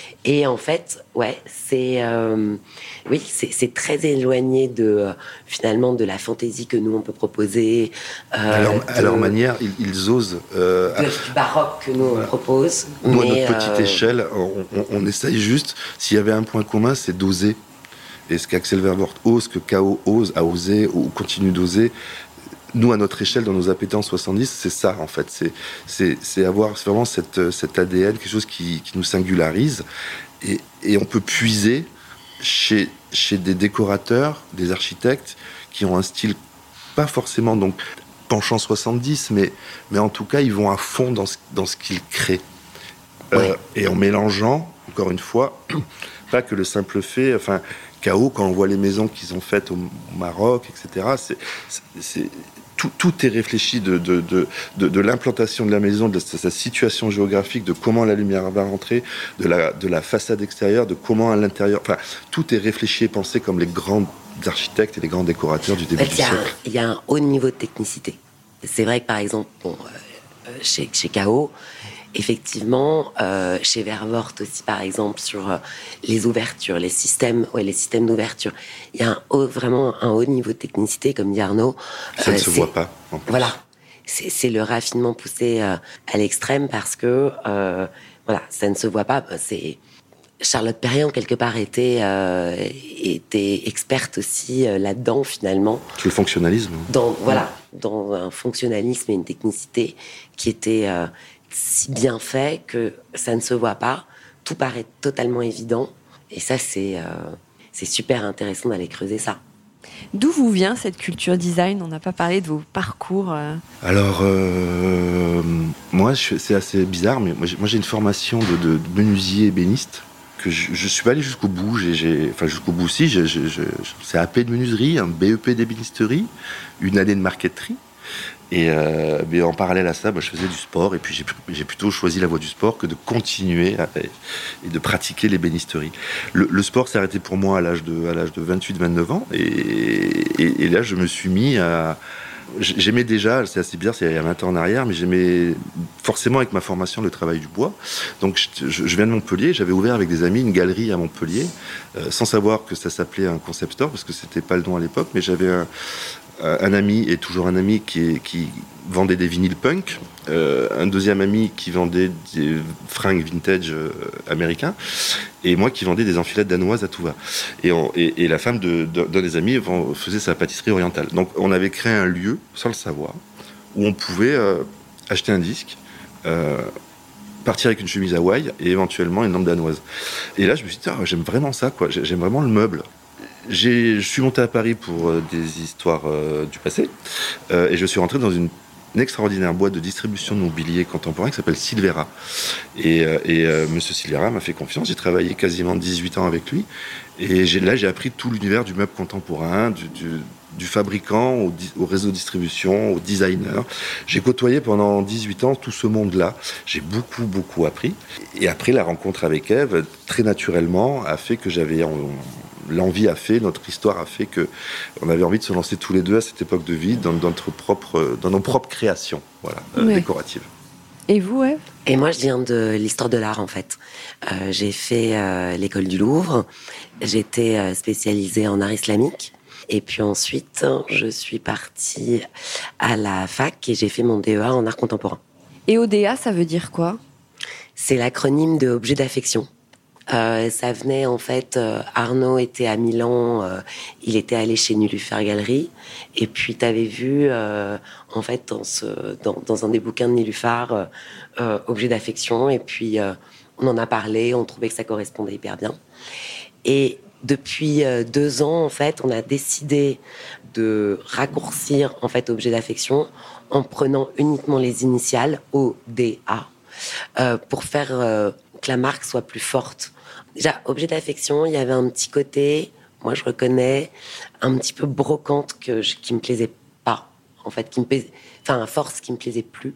Et en fait, ouais, c'est euh, oui, c'est, c'est très éloigné de euh, finalement de la fantaisie que nous on peut proposer. Euh, à, leur, de, à leur manière, ils, ils osent. Euh, de, du baroque que nous on voilà. propose. Nous, mais, à notre petite euh, échelle, on, on, on essaye juste. S'il y avait un point commun, c'est d'oser. Et ce qu'Axel Vervoort ose, que Chaos ose, a osé ou continue d'oser. Nous, à notre échelle, dans nos appétences soixante-dix, c'est ça, en fait. C'est, c'est, c'est avoir vraiment cette, cet A D N, quelque chose qui, qui nous singularise. Et, et on peut puiser chez, chez des décorateurs, des architectes, qui ont un style pas forcément donc, penchant soixante-dix, mais, mais en tout cas, ils vont à fond dans ce, dans ce qu'ils créent. Ouais. Euh, et en mélangeant, encore une fois, pas que le simple fait... Enfin, Chaos, quand on voit les maisons qu'ils ont faites au Maroc, et cetera, c'est, c'est, c'est, tout, tout est réfléchi de, de, de, de, de l'implantation de la maison, de sa situation géographique, de comment la lumière va rentrer, de la, de la façade extérieure, de comment à l'intérieur... Enfin, tout est réfléchi et pensé comme les grands architectes et les grands décorateurs du début en fait, du siècle. Il y a un haut niveau de technicité. C'est vrai que, par exemple, bon, euh, chez, chez Chaos... Effectivement, euh, chez Vervoort aussi, par exemple, sur euh, les ouvertures, les systèmes, ouais, les systèmes d'ouverture, il y a un haut, vraiment un haut niveau de technicité, comme dit Arnaud. Ça euh, ne se voit pas. En plus. Voilà, c'est, c'est le raffinement poussé euh, à l'extrême parce que euh, voilà, ça ne se voit pas. C'est Charlotte Perrier, en quelque part, était euh, était experte aussi euh, là-dedans, finalement. Sur le fonctionnalisme. Dans voilà, dans un fonctionnalisme et une technicité qui était euh, si bien fait que ça ne se voit pas, tout paraît totalement évident, et ça c'est, euh, c'est super intéressant d'aller creuser ça. D'où vous vient cette culture design ? On n'a pas parlé de vos parcours. Euh... Alors, euh, moi je, c'est assez bizarre, mais moi j'ai, moi, j'ai une formation de, de, de menuisier ébéniste, que je, je suis pas allé jusqu'au bout, j'ai, j'ai, enfin jusqu'au bout si, j'ai, j'ai, j'ai, c'est A P de menuiserie, un B E P d'ébénisterie, une année de marqueterie. Et euh, mais en parallèle à ça, bah, je faisais du sport et puis j'ai, j'ai plutôt choisi la voie du sport que de continuer à, et de pratiquer l'ébénisterie. Le, le sport s'est arrêté pour moi à l'âge de, à l'âge de vingt-huit vingt-neuf ans et, et, et là je me suis mis à... J'aimais déjà, c'est assez bizarre, c'est il y a vingt ans en arrière, mais j'aimais forcément avec ma formation le travail du bois. Donc je, je viens de Montpellier, j'avais ouvert avec des amis une galerie à Montpellier, euh, sans savoir que ça s'appelait un concept store, parce que c'était pas le nom à l'époque, mais j'avais un... un ami, et toujours un ami, qui, est, qui vendait des vinyles punk, euh, un deuxième ami qui vendait des fringues vintage euh, américains, et moi qui vendais des enfilettes danoises à tout va. Et, on, et, et la femme de, de, d'un des amis faisait sa pâtisserie orientale. Donc on avait créé un lieu, sans le savoir, où on pouvait euh, acheter un disque, euh, partir avec une chemise Hawaï et éventuellement une lampe danoise. Et là je me suis dit, ah, j'aime vraiment ça, quoi. J'aime vraiment le meuble. J'ai, je suis monté à Paris pour euh, des histoires euh, du passé euh, et je suis rentré dans une, une extraordinaire boîte de distribution de mobilier contemporain qui s'appelle Silvera. Et, euh, et euh, Monsieur Silvera m'a fait confiance. J'ai travaillé quasiment dix-huit ans avec lui et j'ai, là j'ai appris tout l'univers du meuble contemporain, du, du, du fabricant au, au réseau de distribution, au designer. J'ai côtoyé pendant dix-huit ans tout ce monde-là. J'ai beaucoup beaucoup appris. Et après la rencontre avec Ève, très naturellement, a fait que j'avais on, l'envie a fait, notre histoire a fait que on avait envie de se lancer tous les deux à cette époque de vie dans, dans, notre propre, dans nos propres créations, voilà, euh, oui. décoratives. Et vous, Ève ? Et moi, je viens de l'histoire de l'art, en fait. Euh, j'ai fait euh, l'école du Louvre, j'étais euh, spécialisée en art islamique, et puis ensuite, je suis partie à la fac et j'ai fait mon D E A en art contemporain. Et O D A, ça veut dire quoi ? C'est l'acronyme de objet d'affection. Euh, ça venait en fait, euh, Arnaud était à Milan, euh, il était allé chez Néluphar Galerie, et puis t'avais vu euh, en fait dans, ce, dans, dans un des bouquins de Néluphar, euh, euh, Objet d'affection, et puis euh, on en a parlé, on trouvait que ça correspondait hyper bien. Et depuis euh, deux ans, en fait, on a décidé de raccourcir en fait Objet d'affection en prenant uniquement les initiales O D A euh, pour faire euh, que la marque soit plus forte. Déjà, Objet d'affection, il y avait un petit côté, moi je reconnais, un petit peu brocante que je, qui me plaisait pas, en fait, qui me plaisait, enfin, à force, qui me plaisait plus.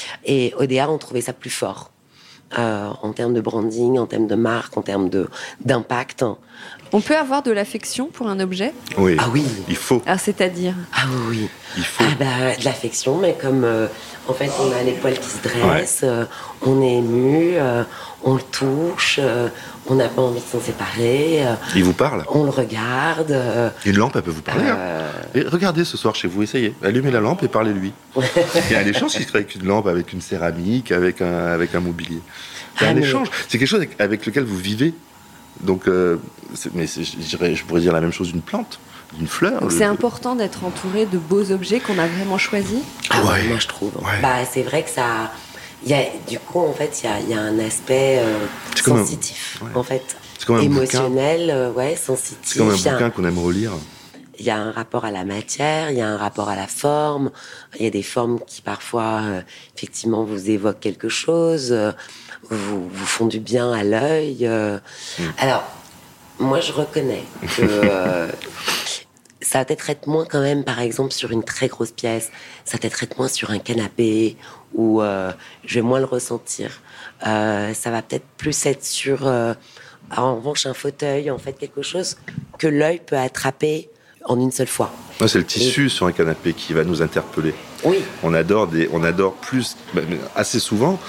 Et O D A, on trouvait ça plus fort. Euh, en termes de branding, en termes de marque, en termes de, d'impact. On peut avoir de l'affection pour un objet ? Oui. Ah oui. Il faut. Alors, c'est-à-dire ? Ah oui, oui. Il faut. Ah bah, de l'affection, mais comme euh, en fait on a les poils qui se dressent, ouais. euh, on est ému, euh, on le touche, euh, on n'a pas envie de s'en séparer. Euh, Il vous parle ? On le regarde. Euh, Une lampe, elle peut vous parler. Euh... Hein. Et regardez ce soir chez vous, essayez. Allumez la lampe et parlez-lui. Il y a des chances qu'il serait avec une lampe, avec une céramique, avec un, avec un mobilier. C'est ah, un mais... échange. C'est quelque chose avec, avec lequel vous vivez. Donc, euh, c'est, mais c'est, je, dirais, je pourrais dire la même chose d'une plante, d'une fleur. Donc le... c'est important d'être entouré de beaux objets qu'on a vraiment choisis. Ah ouais. ouais, moi je trouve. Ouais. Bah c'est vrai que ça, il y a du coup en fait il y a, y a un aspect euh, sensitif, un... ouais. en fait, c'est comme un émotionnel, euh, ouais, sensitif. C'est comme un bouquin un... qu'on aime relire. Il y a un rapport à la matière, il y a un rapport à la forme. Il y a des formes qui parfois, euh, effectivement, vous évoquent quelque chose, euh, vous, vous font du bien à l'œil. Euh. Mm. Alors, moi, je reconnais que euh, ça va peut-être être moins quand même, par exemple, sur une très grosse pièce. Ça va peut-être être moins sur un canapé où euh, je vais moins le ressentir. Euh, ça va peut-être plus être sur, euh, en revanche, un fauteuil, en fait, quelque chose que l'œil peut attraper en une seule fois. Ouais, c'est le tissu et... sur un canapé qui va nous interpeller. Oui. On adore des, on adore plus, assez souvent,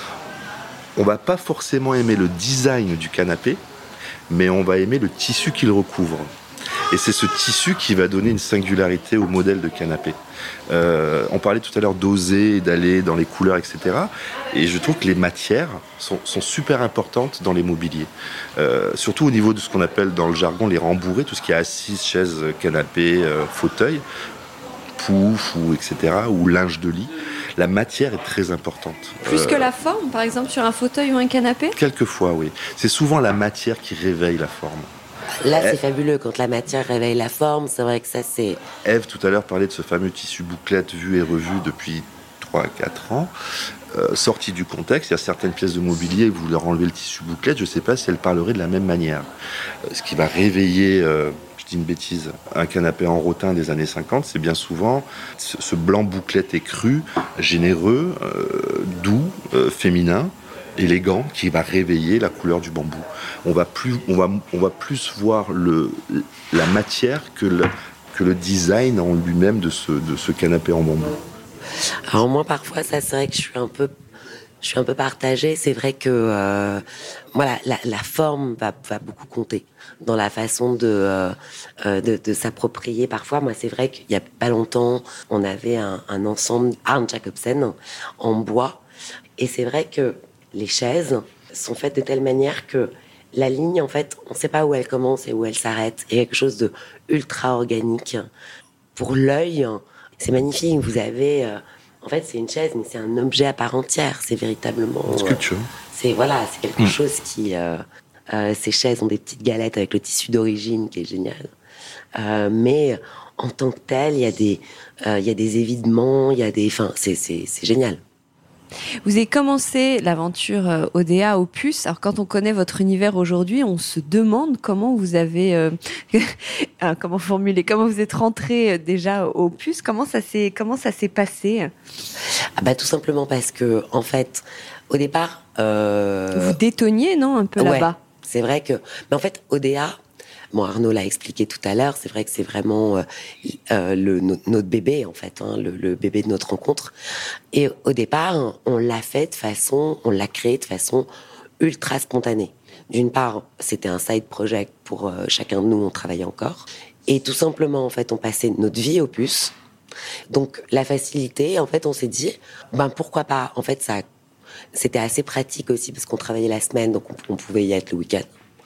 on va pas forcément aimer le design du canapé, mais on va aimer le tissu qu'il recouvre. Et c'est ce tissu qui va donner une singularité au modèle de canapé. Euh, on parlait tout à l'heure d'oser, d'aller dans les couleurs, et cetera. Et je trouve que les matières sont, sont super importantes dans les mobiliers. Euh, surtout au niveau de ce qu'on appelle dans le jargon les rembourrés, tout ce qui est assise, chaise, canapé, euh, fauteuil, pouf, ou et cetera, ou linge de lit. La matière est très importante. Plus euh, que la forme, par exemple, sur un fauteuil ou un canapé ? Quelquefois, oui. C'est souvent la matière qui réveille la forme. Là, c'est fabuleux. Quand la matière réveille la forme, c'est vrai que ça, c'est... Ève, tout à l'heure, parlait de ce fameux tissu bouclette vu et revu depuis trois à quatre ans. Euh, sorti du contexte, il y a certaines pièces de mobilier, vous leur enlevez le tissu bouclette, je ne sais pas si elles parleraient de la même manière. Euh, ce qui va réveiller, euh, je dis une bêtise, un canapé en rotin des années cinquante, c'est bien souvent ce, ce blanc bouclette écru, généreux, euh, doux, euh, féminin, élégant, qui va réveiller la couleur du bambou. On va plus, on va, on va plus voir le, la matière que le, que le design en lui-même de ce, de ce canapé en bambou. Alors moi, parfois, ça, c'est vrai que je suis un peu, je suis un peu partagée. C'est vrai que, euh, voilà, la, la forme va, va beaucoup compter dans la façon de, euh, de, de s'approprier. Parfois, moi, c'est vrai qu'il y a pas longtemps, on avait un, un ensemble Arne Jacobsen en bois, et c'est vrai que les chaises sont faites de telle manière que la ligne, en fait, on ne sait pas où elle commence et où elle s'arrête. Il y a quelque chose de ultra organique. Pour l'œil, c'est magnifique. Vous avez, euh, en fait, c'est une chaise, mais c'est un objet à part entière. C'est véritablement. Une sculpture. Euh, c'est voilà, c'est quelque mmh. chose qui. Euh, euh, ces chaises ont des petites galettes avec le tissu d'origine qui est génial. Euh, mais en tant que tel, il y a des, euh, il y a des évidements, il y a des, enfin, c'est, c'est, c'est génial. Vous avez commencé l'aventure O D A Opus. Alors quand on connaît votre univers aujourd'hui, on se demande comment vous avez, euh, comment formuler, comment vous êtes rentré déjà au Opus. Comment ça s'est, comment ça s'est passé ? Ah bah tout simplement parce que en fait, au départ, euh... vous détonniez, non, un peu ouais, là-bas. C'est vrai que, mais en fait, O D A. Bon, Arnaud l'a expliqué tout à l'heure, c'est vrai que c'est vraiment euh, euh, le, notre, notre bébé, en fait, hein, le, le bébé de notre rencontre. Et au départ, on l'a fait de façon, on l'a créé de façon ultra spontanée. D'une part, c'était un side project pour euh, chacun de nous, on travaillait encore. Et tout simplement, en fait, on passait notre vie au Opus. Donc, la facilité, en fait, on s'est dit, ben pourquoi pas. En fait, ça, c'était assez pratique aussi, parce qu'on travaillait la semaine, donc on, on pouvait y être le week-end.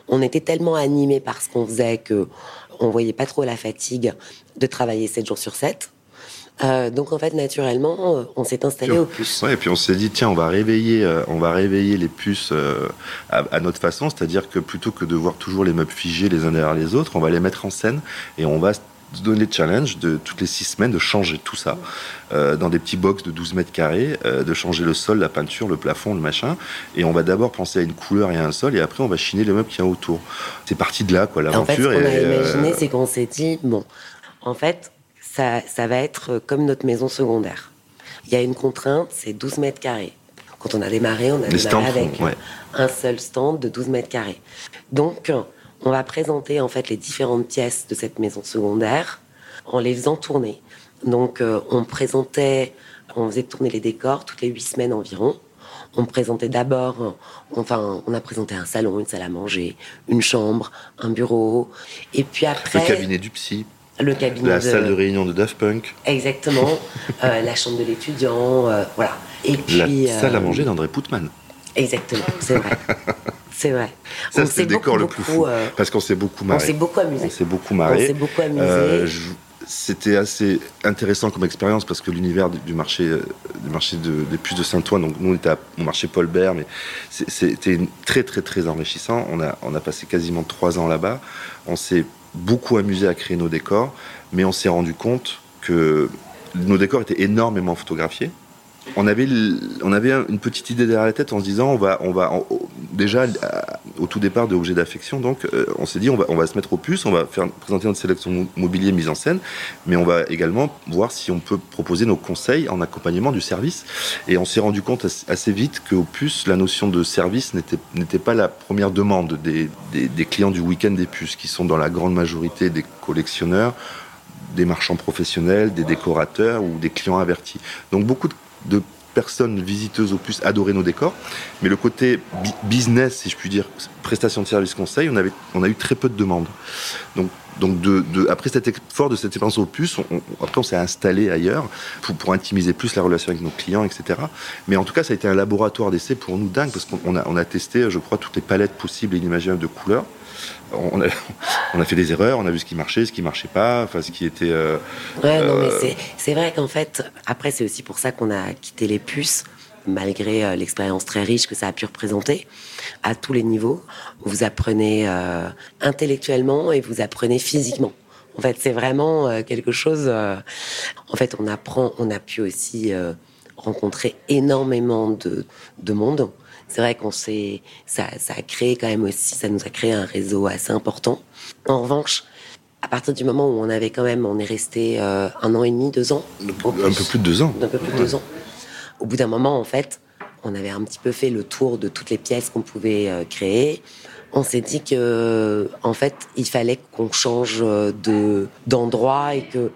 on était tellement animés par ce qu'on faisait que on voyait pas trop la fatigue de travailler sept jours sur sept. Euh, donc en fait naturellement on s'est installé on, aux puces. Ouais, et puis on s'est dit tiens on va réveiller, euh, on va réveiller les puces euh, à, à notre façon, c'est-à-dire que plutôt que de voir toujours les meubles figés les uns derrière les autres, on va les mettre en scène et on va se donner le challenge de toutes les six semaines de changer tout ça euh, dans des petits box de douze mètres carrés, euh, de changer le sol, la peinture, le plafond, le machin, et on va d'abord penser à une couleur et à un sol et après on va chiner les meubles qu'il y a autour. C'est parti de là quoi l'aventure. En fait ce qu'on et, a imaginé euh... c'est qu'on s'est dit bon en fait Ça, ça va être comme notre maison secondaire. Il y a une contrainte, c'est douze mètres carrés. Quand on a démarré, on a Les démarré avec font, ouais. un seul stand de douze mètres carrés. Donc, on va présenter en fait les différentes pièces de cette maison secondaire en les faisant tourner. Donc, euh, on présentait, on faisait tourner les décors toutes les huit semaines environ. On présentait d'abord, enfin, on a présenté un salon, une salle à manger, une chambre, un bureau, et puis après... Le cabinet du psy. Le cabinet la de... salle de réunion de Daft Punk. Exactement. euh, la chambre de l'étudiant, euh, voilà. Et puis, la salle euh... à manger d'André Poutman. Exactement, c'est vrai. C'est vrai. Ça, on c'est le décor beaucoup, le plus fou. Euh... Parce qu'on s'est beaucoup marré. On s'est beaucoup amusé. On s'est beaucoup marré. On s'est beaucoup amusé. Euh, je... C'était assez intéressant comme expérience parce que l'univers du marché, du marché de, des puces de Saint-Ouen, donc nous on était au marché Paul Bert, mais c'était très très très enrichissant. On a, on a passé quasiment trois ans là-bas. On s'est beaucoup amusé à créer nos décors, mais on s'est rendu compte que nos décors étaient énormément photographiés. On avait, on avait une petite idée derrière la tête en se disant on va, on va on, déjà au tout départ de Objets d'affection, donc euh, on s'est dit on va, on va se mettre aux puces, on va faire présenter notre sélection mobilier mise en scène, mais on va également voir si on peut proposer nos conseils en accompagnement du service. Et on s'est rendu compte assez vite qu'aux puces la notion de service n'était, n'était pas la première demande des, des, des clients du week-end des puces, qui sont dans la grande majorité des collectionneurs, des marchands professionnels, des décorateurs ou des clients avertis. Donc beaucoup de de personnes visiteuses aux puces adoraient nos décors, mais le côté bi- business, si je puis dire, prestation de service conseil, on, avait, on a eu très peu de demandes. Donc, donc de, de, après cet effort de cette expérience aux puces, on, on, après on s'est installé ailleurs pour, pour intimiser plus la relation avec nos clients, et cetera. Mais en tout cas, ça a été un laboratoire d'essai pour nous dingue, parce qu'on a, on a testé, je crois, toutes les palettes possibles et inimaginables de couleurs. On a, on a fait des erreurs, on a vu ce qui marchait, ce qui marchait pas, enfin ce qui était. Euh, ouais, non, euh... mais c'est, c'est vrai qu'en fait, après, c'est aussi pour ça qu'on a quitté les puces, malgré euh, l'expérience très riche que ça a pu représenter à tous les niveaux. Vous apprenez euh, intellectuellement et vous apprenez physiquement. En fait, c'est vraiment euh, quelque chose. Euh, en fait, on apprend, on a pu aussi euh, rencontrer énormément de, de monde. C'est vrai qu'on s'est, ça, ça a créé quand même aussi, ça nous a créé un réseau assez important. En revanche, à partir du moment où on avait quand même, on est resté euh, un an et demi, deux ans. Un peu plus de deux ans. Un peu plus de deux ans. Au bout d'un moment, en fait, on avait un petit peu fait le tour de toutes les pièces qu'on pouvait euh, créer. On s'est dit que, en fait, il fallait qu'on change de, d'endroit et que,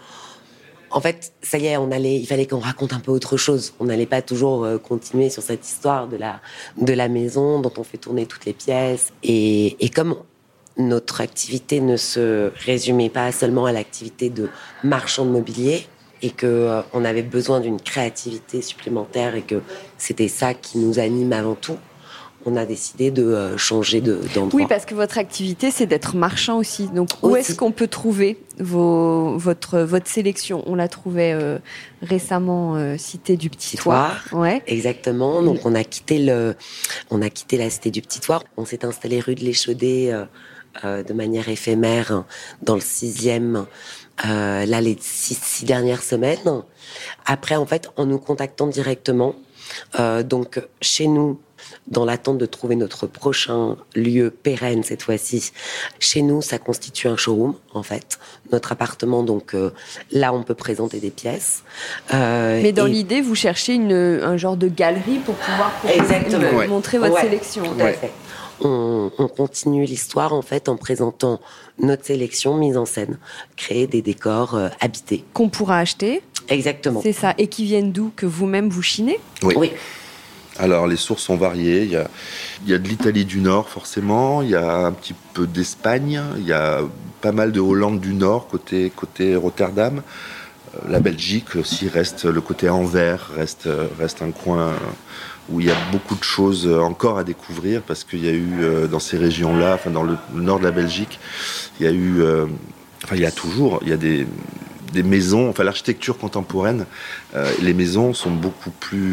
en fait, ça y est, on allait, il fallait qu'on raconte un peu autre chose. On n'allait pas toujours euh, continuer sur cette histoire de la, de la maison dont on fait tourner toutes les pièces. Et, et comme notre activité ne se résumait pas seulement à l'activité de marchand de mobilier et qu'on euh, avait besoin d'une créativité supplémentaire et que c'était ça qui nous anime avant tout, on a décidé de euh, changer de, d'endroit. Oui, parce que votre activité, c'est d'être marchand aussi. Donc, où aussi. est-ce qu'on peut trouver vos, votre, votre sélection ? On la trouvait euh, récemment euh, cité du Petit Toit. Ouais. Exactement. Donc, on a quitté le, on a quitté la cité du Petit Toit. On s'est installé rue de l'Échaudé euh, euh, de manière éphémère dans le sixième. Euh, là, les six, six dernières semaines. Après, en fait, en nous contactant directement. Euh, donc, chez nous, dans l'attente de trouver notre prochain lieu pérenne cette fois-ci. Chez nous, ça constitue un showroom, en fait. Notre appartement, donc euh, là, on peut présenter des pièces. Euh, Mais dans et... l'idée, vous cherchez une, un genre de galerie pour pouvoir pour Exactement. me, Ouais. montrer votre ouais. sélection. Tout à fait. On, on continue l'histoire, en fait, en présentant notre sélection mise en scène. Créer des décors euh, habités. Qu'on pourra acheter. Exactement. C'est ça. Et qui viennent d'où ? Que vous-même, vous chinez ? Oui. Oui. Alors, les sources sont variées. Il y a, il y a de l'Italie du Nord, forcément. Il y a un petit peu d'Espagne. Il y a pas mal de Hollande du Nord, côté, côté Rotterdam. La Belgique aussi reste, le côté Anvers reste, reste un coin où il y a beaucoup de choses encore à découvrir, parce qu'il y a eu euh, dans ces régions-là, enfin dans le, le nord de la Belgique, il y a eu, euh, enfin il y a toujours, il y a des, des maisons, enfin l'architecture contemporaine, euh, les maisons sont beaucoup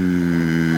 plus,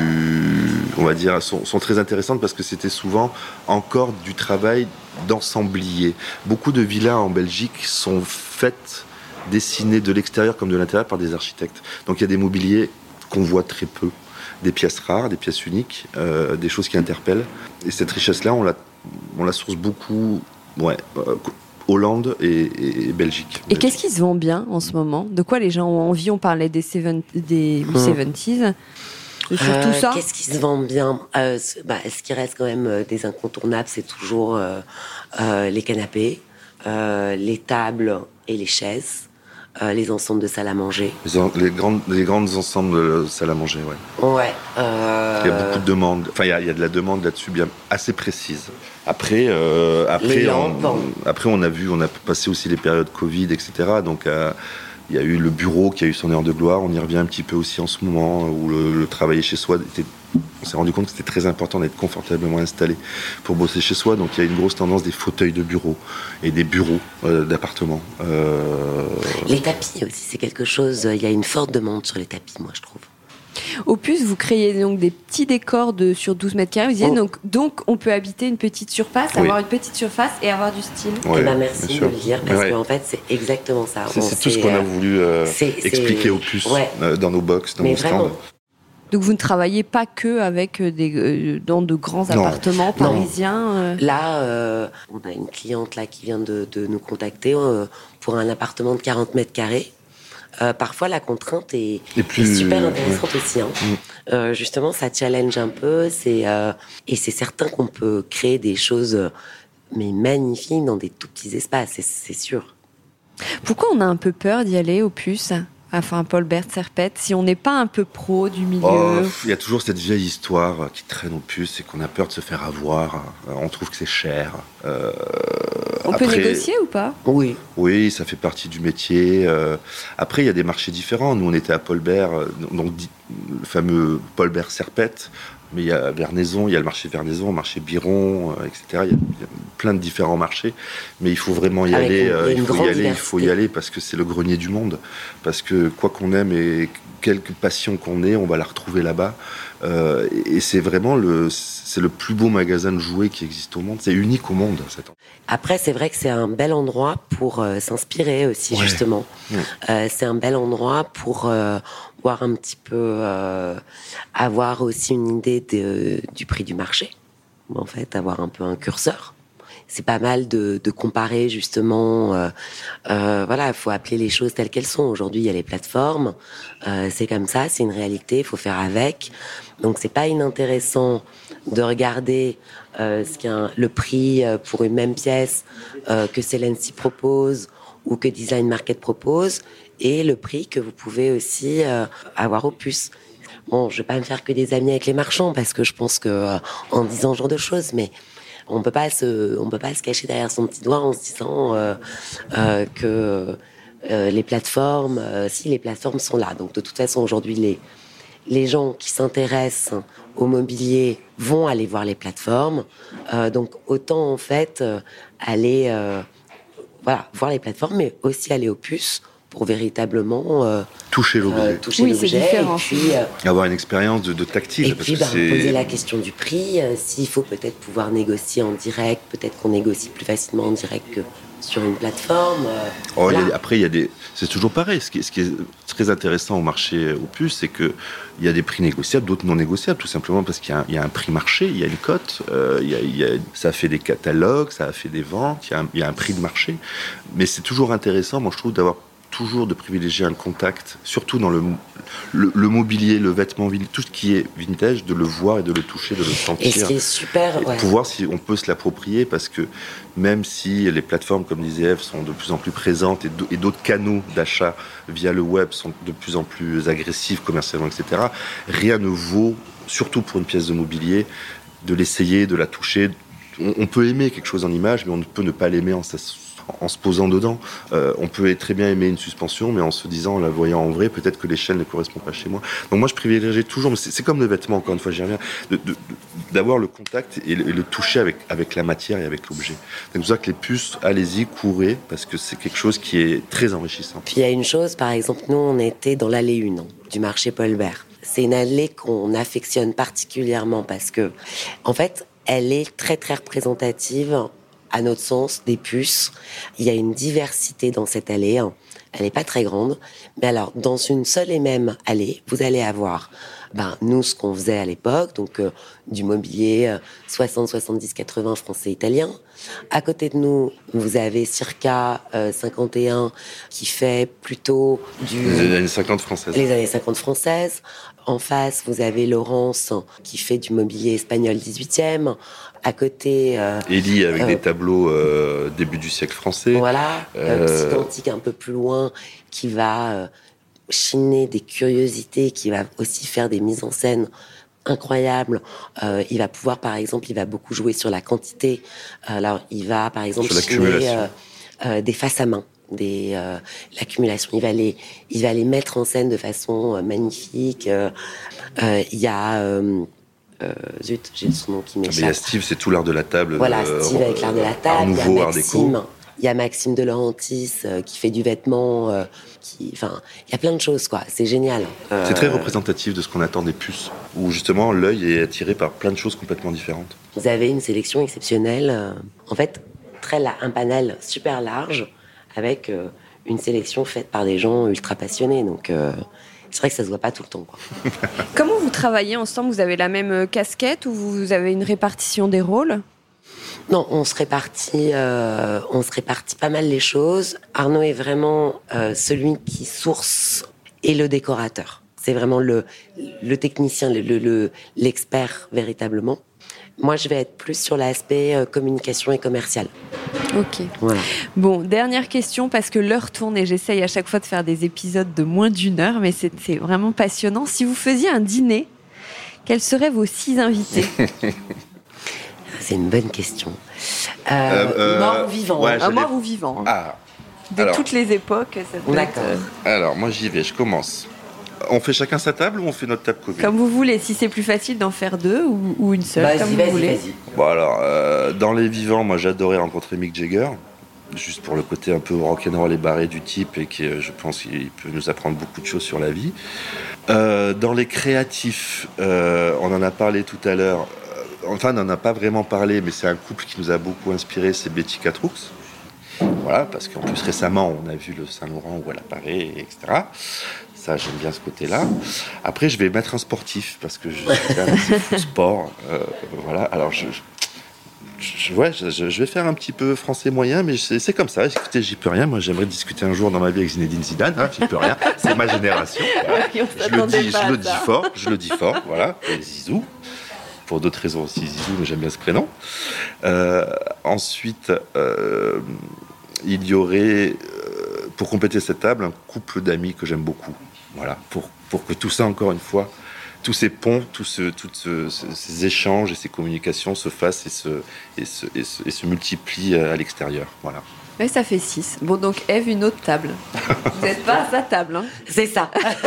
on va dire, sont, sont très intéressantes parce que c'était souvent encore du travail d'ensemblier. Beaucoup de villas en Belgique sont faites, dessinées de l'extérieur comme de l'intérieur par des architectes. Donc il y a des mobiliers qu'on voit très peu. Des pièces rares, des pièces uniques, euh, des choses qui interpellent. Et cette richesse-là, on la, on la source beaucoup, ouais, euh, Hollande et, et, et Belgique. Et qu'est-ce qui se vend bien en ce moment ? De quoi les gens ont envie ? On parlait des, seven, des hum. soixante-dix. C'est surtout euh, ça. Qu'est-ce qui se vend bien ? euh, bah, Ce qui reste quand même des incontournables, c'est toujours euh, euh, les canapés, euh, les tables et les chaises. Euh, les ensembles de salle à manger. Les, en, les, grandes, les grandes ensembles de salle à manger, ouais. Ouais. Euh... Il y a beaucoup de demandes. Enfin, il y a, il y a de la demande là-dessus bien assez précise. Après, euh, après, on, après, on a vu, on a passé aussi les périodes Covid, et cetera. Donc, euh, il y a eu le bureau qui a eu son heure de gloire. On y revient un petit peu aussi en ce moment, où le, le travailler chez soi était. On s'est rendu compte que c'était très important d'être confortablement installé pour bosser chez soi. Donc il y a une grosse tendance des fauteuils de bureau et des bureaux euh, d'appartement. Euh... Les tapis aussi, c'est quelque chose. Il y a une forte demande sur les tapis, moi je trouve. Opus, vous créez donc des petits décors de, sur douze mètres carrés. Vous disiez, oh. donc, donc on peut habiter une petite surface, oui. avoir une petite surface et avoir du style. Ouais, eh ben merci de le dire, parce ouais. qu'en fait c'est exactement ça. C'est, c'est tout ce qu'on a voulu euh, c'est, expliquer au Opus ouais. euh, dans nos box, dans Mais nos stands. Donc vous ne travaillez pas que avec des, euh, dans de grands non. appartements parisiens euh... Là, euh, on a une cliente là qui vient de, de nous contacter euh, pour un appartement de quarante mètres carrés. Euh, parfois, la contrainte est, plus, est super intéressante ouais. aussi. Hein. Mmh. Euh, justement, ça challenge un peu. C'est, euh, et c'est certain qu'on peut créer des choses mais magnifiques dans des tout petits espaces, c'est, c'est sûr. Pourquoi on a un peu peur d'y aller, Opus ? Enfin, Paul Bert Serpette, si on n'est pas un peu pro du milieu. Oh, il y a toujours cette vieille histoire qui traîne au puce, c'est qu'on a peur de se faire avoir. On trouve que c'est cher. Euh, on après, peut négocier ou pas ? Oui. Oui, ça fait partie du métier. Euh, après, il y a des marchés différents. Nous, on était à Paul Bert, donc le fameux Paul Bert Serpette. Mais il y a Vernaison, il y a le marché Vernaison, le marché Biron, euh, et cetera. Il y, a, il y a plein de différents marchés. Mais il faut vraiment y Avec aller. Euh, il faut y aller. Il faut y aller parce que c'est le grenier du monde. Parce que quoi qu'on aime et quelque passion qu'on ait, on va la retrouver là-bas. Euh, et c'est vraiment le, c'est le plus beau magasin de jouets qui existe au monde. C'est unique au monde. Cet Après, c'est vrai que c'est un bel endroit pour euh, s'inspirer aussi, ouais. justement. Ouais. Euh, c'est un bel endroit pour euh, voir un petit peu, euh, avoir aussi une idée de, du prix du marché. En fait, avoir un peu un curseur. C'est pas mal de, de comparer justement. Euh, euh, voilà, il faut appeler les choses telles qu'elles sont. Aujourd'hui, il y a les plateformes. Euh, c'est comme ça, c'est une réalité. Il faut faire avec. Donc, c'est pas inintéressant de regarder euh, ce qu'un, le prix pour une même pièce euh, que Celency propose ou que Design Market propose et le prix que vous pouvez aussi euh, avoir au puce. Bon, je vais pas me faire que des amis avec les marchands parce que je pense que euh, en disant ce genre de choses, mais on peut pas se, on peut pas se cacher derrière son petit doigt en se disant euh, euh, que euh, les plateformes, euh, si les plateformes sont là. Donc de toute façon aujourd'hui les les gens qui s'intéressent au mobilier vont aller voir les plateformes. Euh, donc autant en fait euh, aller euh, voilà voir les plateformes, mais aussi aller au puce pour véritablement euh, toucher l'objet, euh, toucher oui, l'objet c'est différent. Et puis euh, avoir une expérience de, de tactile. Et puis bah, poser la question du prix. Euh, s'il faut peut-être pouvoir négocier en direct, peut-être qu'on négocie plus facilement en direct que sur une plateforme. Euh, oh, voilà. y a, après, il y a des, c'est toujours pareil. Ce qui, ce qui est très intéressant au marché au puce, c'est que il y a des prix négociables, d'autres non négociables, tout simplement parce qu'il y a un, il y a un prix marché, il y a une cote, euh, il y a, il y a, ça fait des catalogues, ça a fait des ventes, il y a un, il y a un prix de marché. Mais c'est toujours intéressant, moi je trouve, d'avoir toujours de privilégier un contact, surtout dans le, le, le mobilier, le vêtement, tout ce qui est vintage, de le voir et de le toucher, de le sentir. Et ce qui est super, et ouais. pour voir si on peut se l'approprier, parce que même si les plateformes, comme disait Eve, sont de plus en plus présentes et d'autres canaux d'achat via le web sont de plus en plus agressifs commercialement, et cetera, rien ne vaut, surtout pour une pièce de mobilier, de l'essayer, de la toucher. On, on peut aimer quelque chose en image, mais on peut ne pas l'aimer en sa en, en se posant dedans. Euh, on peut très bien aimer une suspension, mais en se disant, en la voyant en vrai, peut-être que l'échelle ne correspond pas chez moi. Donc moi, je privilégie toujours, mais c'est, c'est comme le vêtement, encore une fois, j'y reviens, de, de, de, d'avoir le contact et le, et le toucher avec, avec la matière et avec l'objet. C'est pour ça que les puces, allez-y, courez, parce que c'est quelque chose qui est très enrichissant. Puis il y a une chose, par exemple, nous, on était dans l'allée un du marché Paul Bert. C'est une allée qu'on affectionne particulièrement parce que, en fait, elle est très, très représentative, à notre sens, des puces. Il y a une diversité dans cette allée. Elle n'est pas très grande. Mais alors, dans une seule et même allée, vous allez avoir, ben, nous, ce qu'on faisait à l'époque, donc euh, du mobilier euh, soixante, soixante-dix, quatre-vingts français, italien. À côté de nous, vous avez Circa euh, cinquante et un qui fait plutôt du... Les années cinquante françaises. Les années cinquante françaises. En face, vous avez Laurence qui fait du mobilier espagnol dix-huitième. À côté... Euh, Élie avec euh, des tableaux euh, début du siècle français. Voilà. Euh... Euh, Psychantique un peu plus loin qui va euh, chiner des curiosités, qui va aussi faire des mises en scène incroyable. Euh, il va pouvoir, par exemple, il va beaucoup jouer sur la quantité. Alors, il va, par exemple, chiner euh, euh, des faces à main, des euh, l'accumulation. Il va les, il va les mettre en scène de façon euh, magnifique. Euh, euh, il y a euh, euh, zut, j'ai son nom qui m'échappe. Mais il y a Steve, c'est tout l'art de la table. Voilà, euh, Steve avec l'art de la table. Art nouveau, il y a art Maxime. déco. Il y a Maxime de Laurentis euh, qui fait du vêtement, euh, qui, enfin, il y a plein de choses, quoi. C'est génial. Euh... C'est très représentatif de ce qu'on attend des puces, où justement l'œil est attiré par plein de choses complètement différentes. Vous avez une sélection exceptionnelle. Euh, en fait, très la, un panel super large avec euh, une sélection faite par des gens ultra passionnés. Donc, euh, c'est vrai que ça se voit pas tout le temps, quoi. Comment vous travaillez ensemble ? Vous avez la même casquette ou vous avez une répartition des rôles ? Non, on se répartit, euh, on se répartit pas mal les choses. Arnaud est vraiment euh, celui qui source et le décorateur. C'est vraiment le, le technicien, le, le, l'expert véritablement. Moi, je vais être plus sur l'aspect euh, communication et commercial. Ok. Voilà. Bon, dernière question, parce que l'heure tourne et j'essaye à chaque fois de faire des épisodes de moins d'une heure, mais c'est, c'est vraiment passionnant. Si vous faisiez un dîner, quels seraient vos six invités ? C'est une bonne question. Euh, Euh, euh, mort ou vivant ouais, hein. Un mort ou vivant. Ah, De alors, toutes les époques. Ça peut D'accord. être, euh, alors, moi j'y vais, je commence. On fait chacun sa table ou on fait notre table commune ? comme vous voulez. Si c'est plus facile d'en faire deux ou, ou une seule, Vas-y, comme vas-y, vous voulez. vas-y. Bon alors, euh, dans les vivants, moi j'adorais rencontrer Mick Jagger, juste pour le côté un peu rock'n'roll et barré du type, et qui, je pense qu'il peut nous apprendre beaucoup de choses sur la vie. Euh, dans les créatifs, euh, on en a parlé tout à l'heure, enfin on n'en a pas vraiment parlé, mais c'est un couple qui nous a beaucoup inspiré, c'est Betty Catroux. Voilà, parce qu'en plus récemment on a vu le Saint-Laurent où elle apparaît, et cetera. Ça, j'aime bien ce côté-là. Après, je vais mettre un sportif, parce que je suis quand même assez fou sport. Euh, voilà, alors je, je, je, ouais, je, je vais faire un petit peu français moyen, mais c'est, c'est comme ça. Écoutez, j'y peux rien. Moi, j'aimerais discuter un jour dans ma vie avec Zinedine Zidane. Hein, j'y peux rien. C'est ma génération. Voilà. Oui, on Je le s'attendait dis, pas je à le dis ça. fort. Je le dis fort. Voilà, et Zizou. Pour d'autres raisons aussi, Zizou, mais j'aime bien ce prénom. Euh, ensuite, euh, il y aurait, euh, pour compléter cette table, un couple d'amis que j'aime beaucoup. Voilà, pour, pour que tout ça, encore une fois, tous ces ponts, tous ce, toutes ce, ces échanges et ces communications se fassent et se, et se, et se, et se multiplient à l'extérieur. Voilà. Mais ça fait six. Bon, donc Ève, une autre table. Vous n'êtes pas à sa table, hein. C'est ça.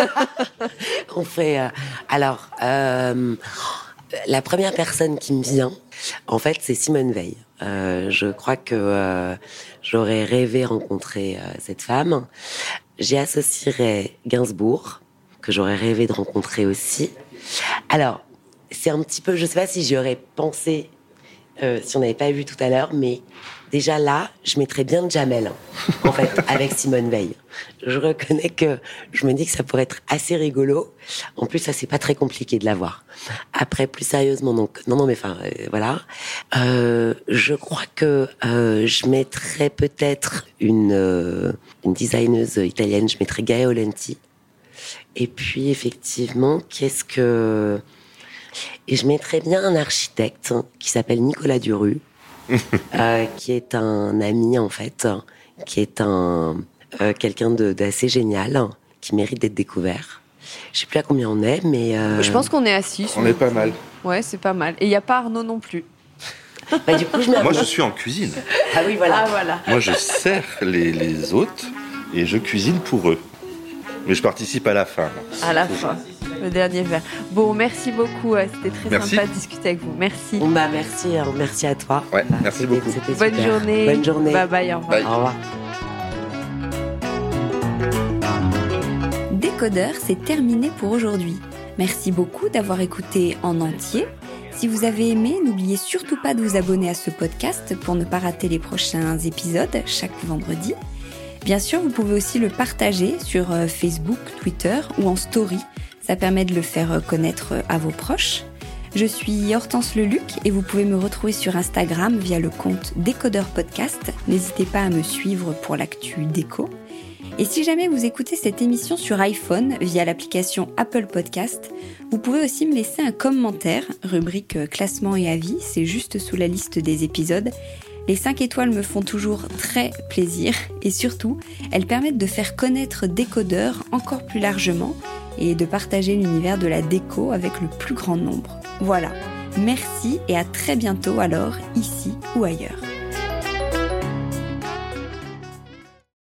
On fait. Euh, alors, euh, la première personne qui me vient, en fait, c'est Simone Veil. Euh, je crois que euh, j'aurais rêvé rencontrer euh, cette femme. J'y associerais Gainsbourg, que j'aurais rêvé de rencontrer aussi. Alors, c'est un petit peu, je sais pas si j'y aurais pensé, euh, si on n'avait pas vu tout à l'heure, mais déjà là, je mettrais bien Jamel, en fait, avec Simone Veil. Je reconnais que je me dis que ça pourrait être assez rigolo. En plus, ça, c'est pas très compliqué de l'avoir. Après, plus sérieusement, donc, non, non, mais enfin, euh, voilà. Euh, je crois que euh, je mettrais peut-être une, euh, une designeuse italienne, je mettrais Gaia Olenti. Et puis, effectivement, qu'est-ce que... Et je mettrais bien un architecte hein, qui s'appelle Nicolas Duru, euh, qui est un ami, en fait, qui est un euh, quelqu'un de, d'assez génial, qui mérite d'être découvert. Je sais plus à combien on est, mais... Euh... Je pense qu'on est à six. On est pas mal. Ouais, c'est pas mal. Et il n'y a pas Arnaud non plus. Bah, du coup, je Moi, je suis en cuisine. Ah oui, voilà. Ah voilà. Moi, je sers les, les hôtes et je cuisine pour eux. Mais je participe à la fin. À la fin, le dernier verre. Bon, merci beaucoup. C'était très Merci. sympa de discuter avec vous. Merci. Bon, bah, merci, hein, merci à toi. Ouais, Bah, merci c'était- beaucoup. c'était Bonne super. journée. Bonne journée. Bye bye. Au revoir. Bye. Au revoir. Décodeur, c'est terminé pour aujourd'hui. Merci beaucoup d'avoir écouté en entier. Si vous avez aimé, n'oubliez surtout pas de vous abonner à ce podcast pour ne pas rater les prochains épisodes chaque vendredi. Bien sûr, vous pouvez aussi le partager sur Facebook, Twitter ou en story. Ça permet de le faire connaître à vos proches. Je suis Hortense Leluc et vous pouvez me retrouver sur Instagram via le compte Décodeur Podcast. N'hésitez pas à me suivre pour l'actu déco. Et si jamais vous écoutez cette émission sur iPhone via l'application Apple Podcast, vous pouvez aussi me laisser un commentaire, rubrique classement et avis, c'est juste sous la liste des épisodes. Les cinq étoiles me font toujours très plaisir et surtout, elles permettent de faire connaître Décodeur encore plus largement et de partager l'univers de la déco avec le plus grand nombre. Voilà, merci et à très bientôt alors, ici ou ailleurs.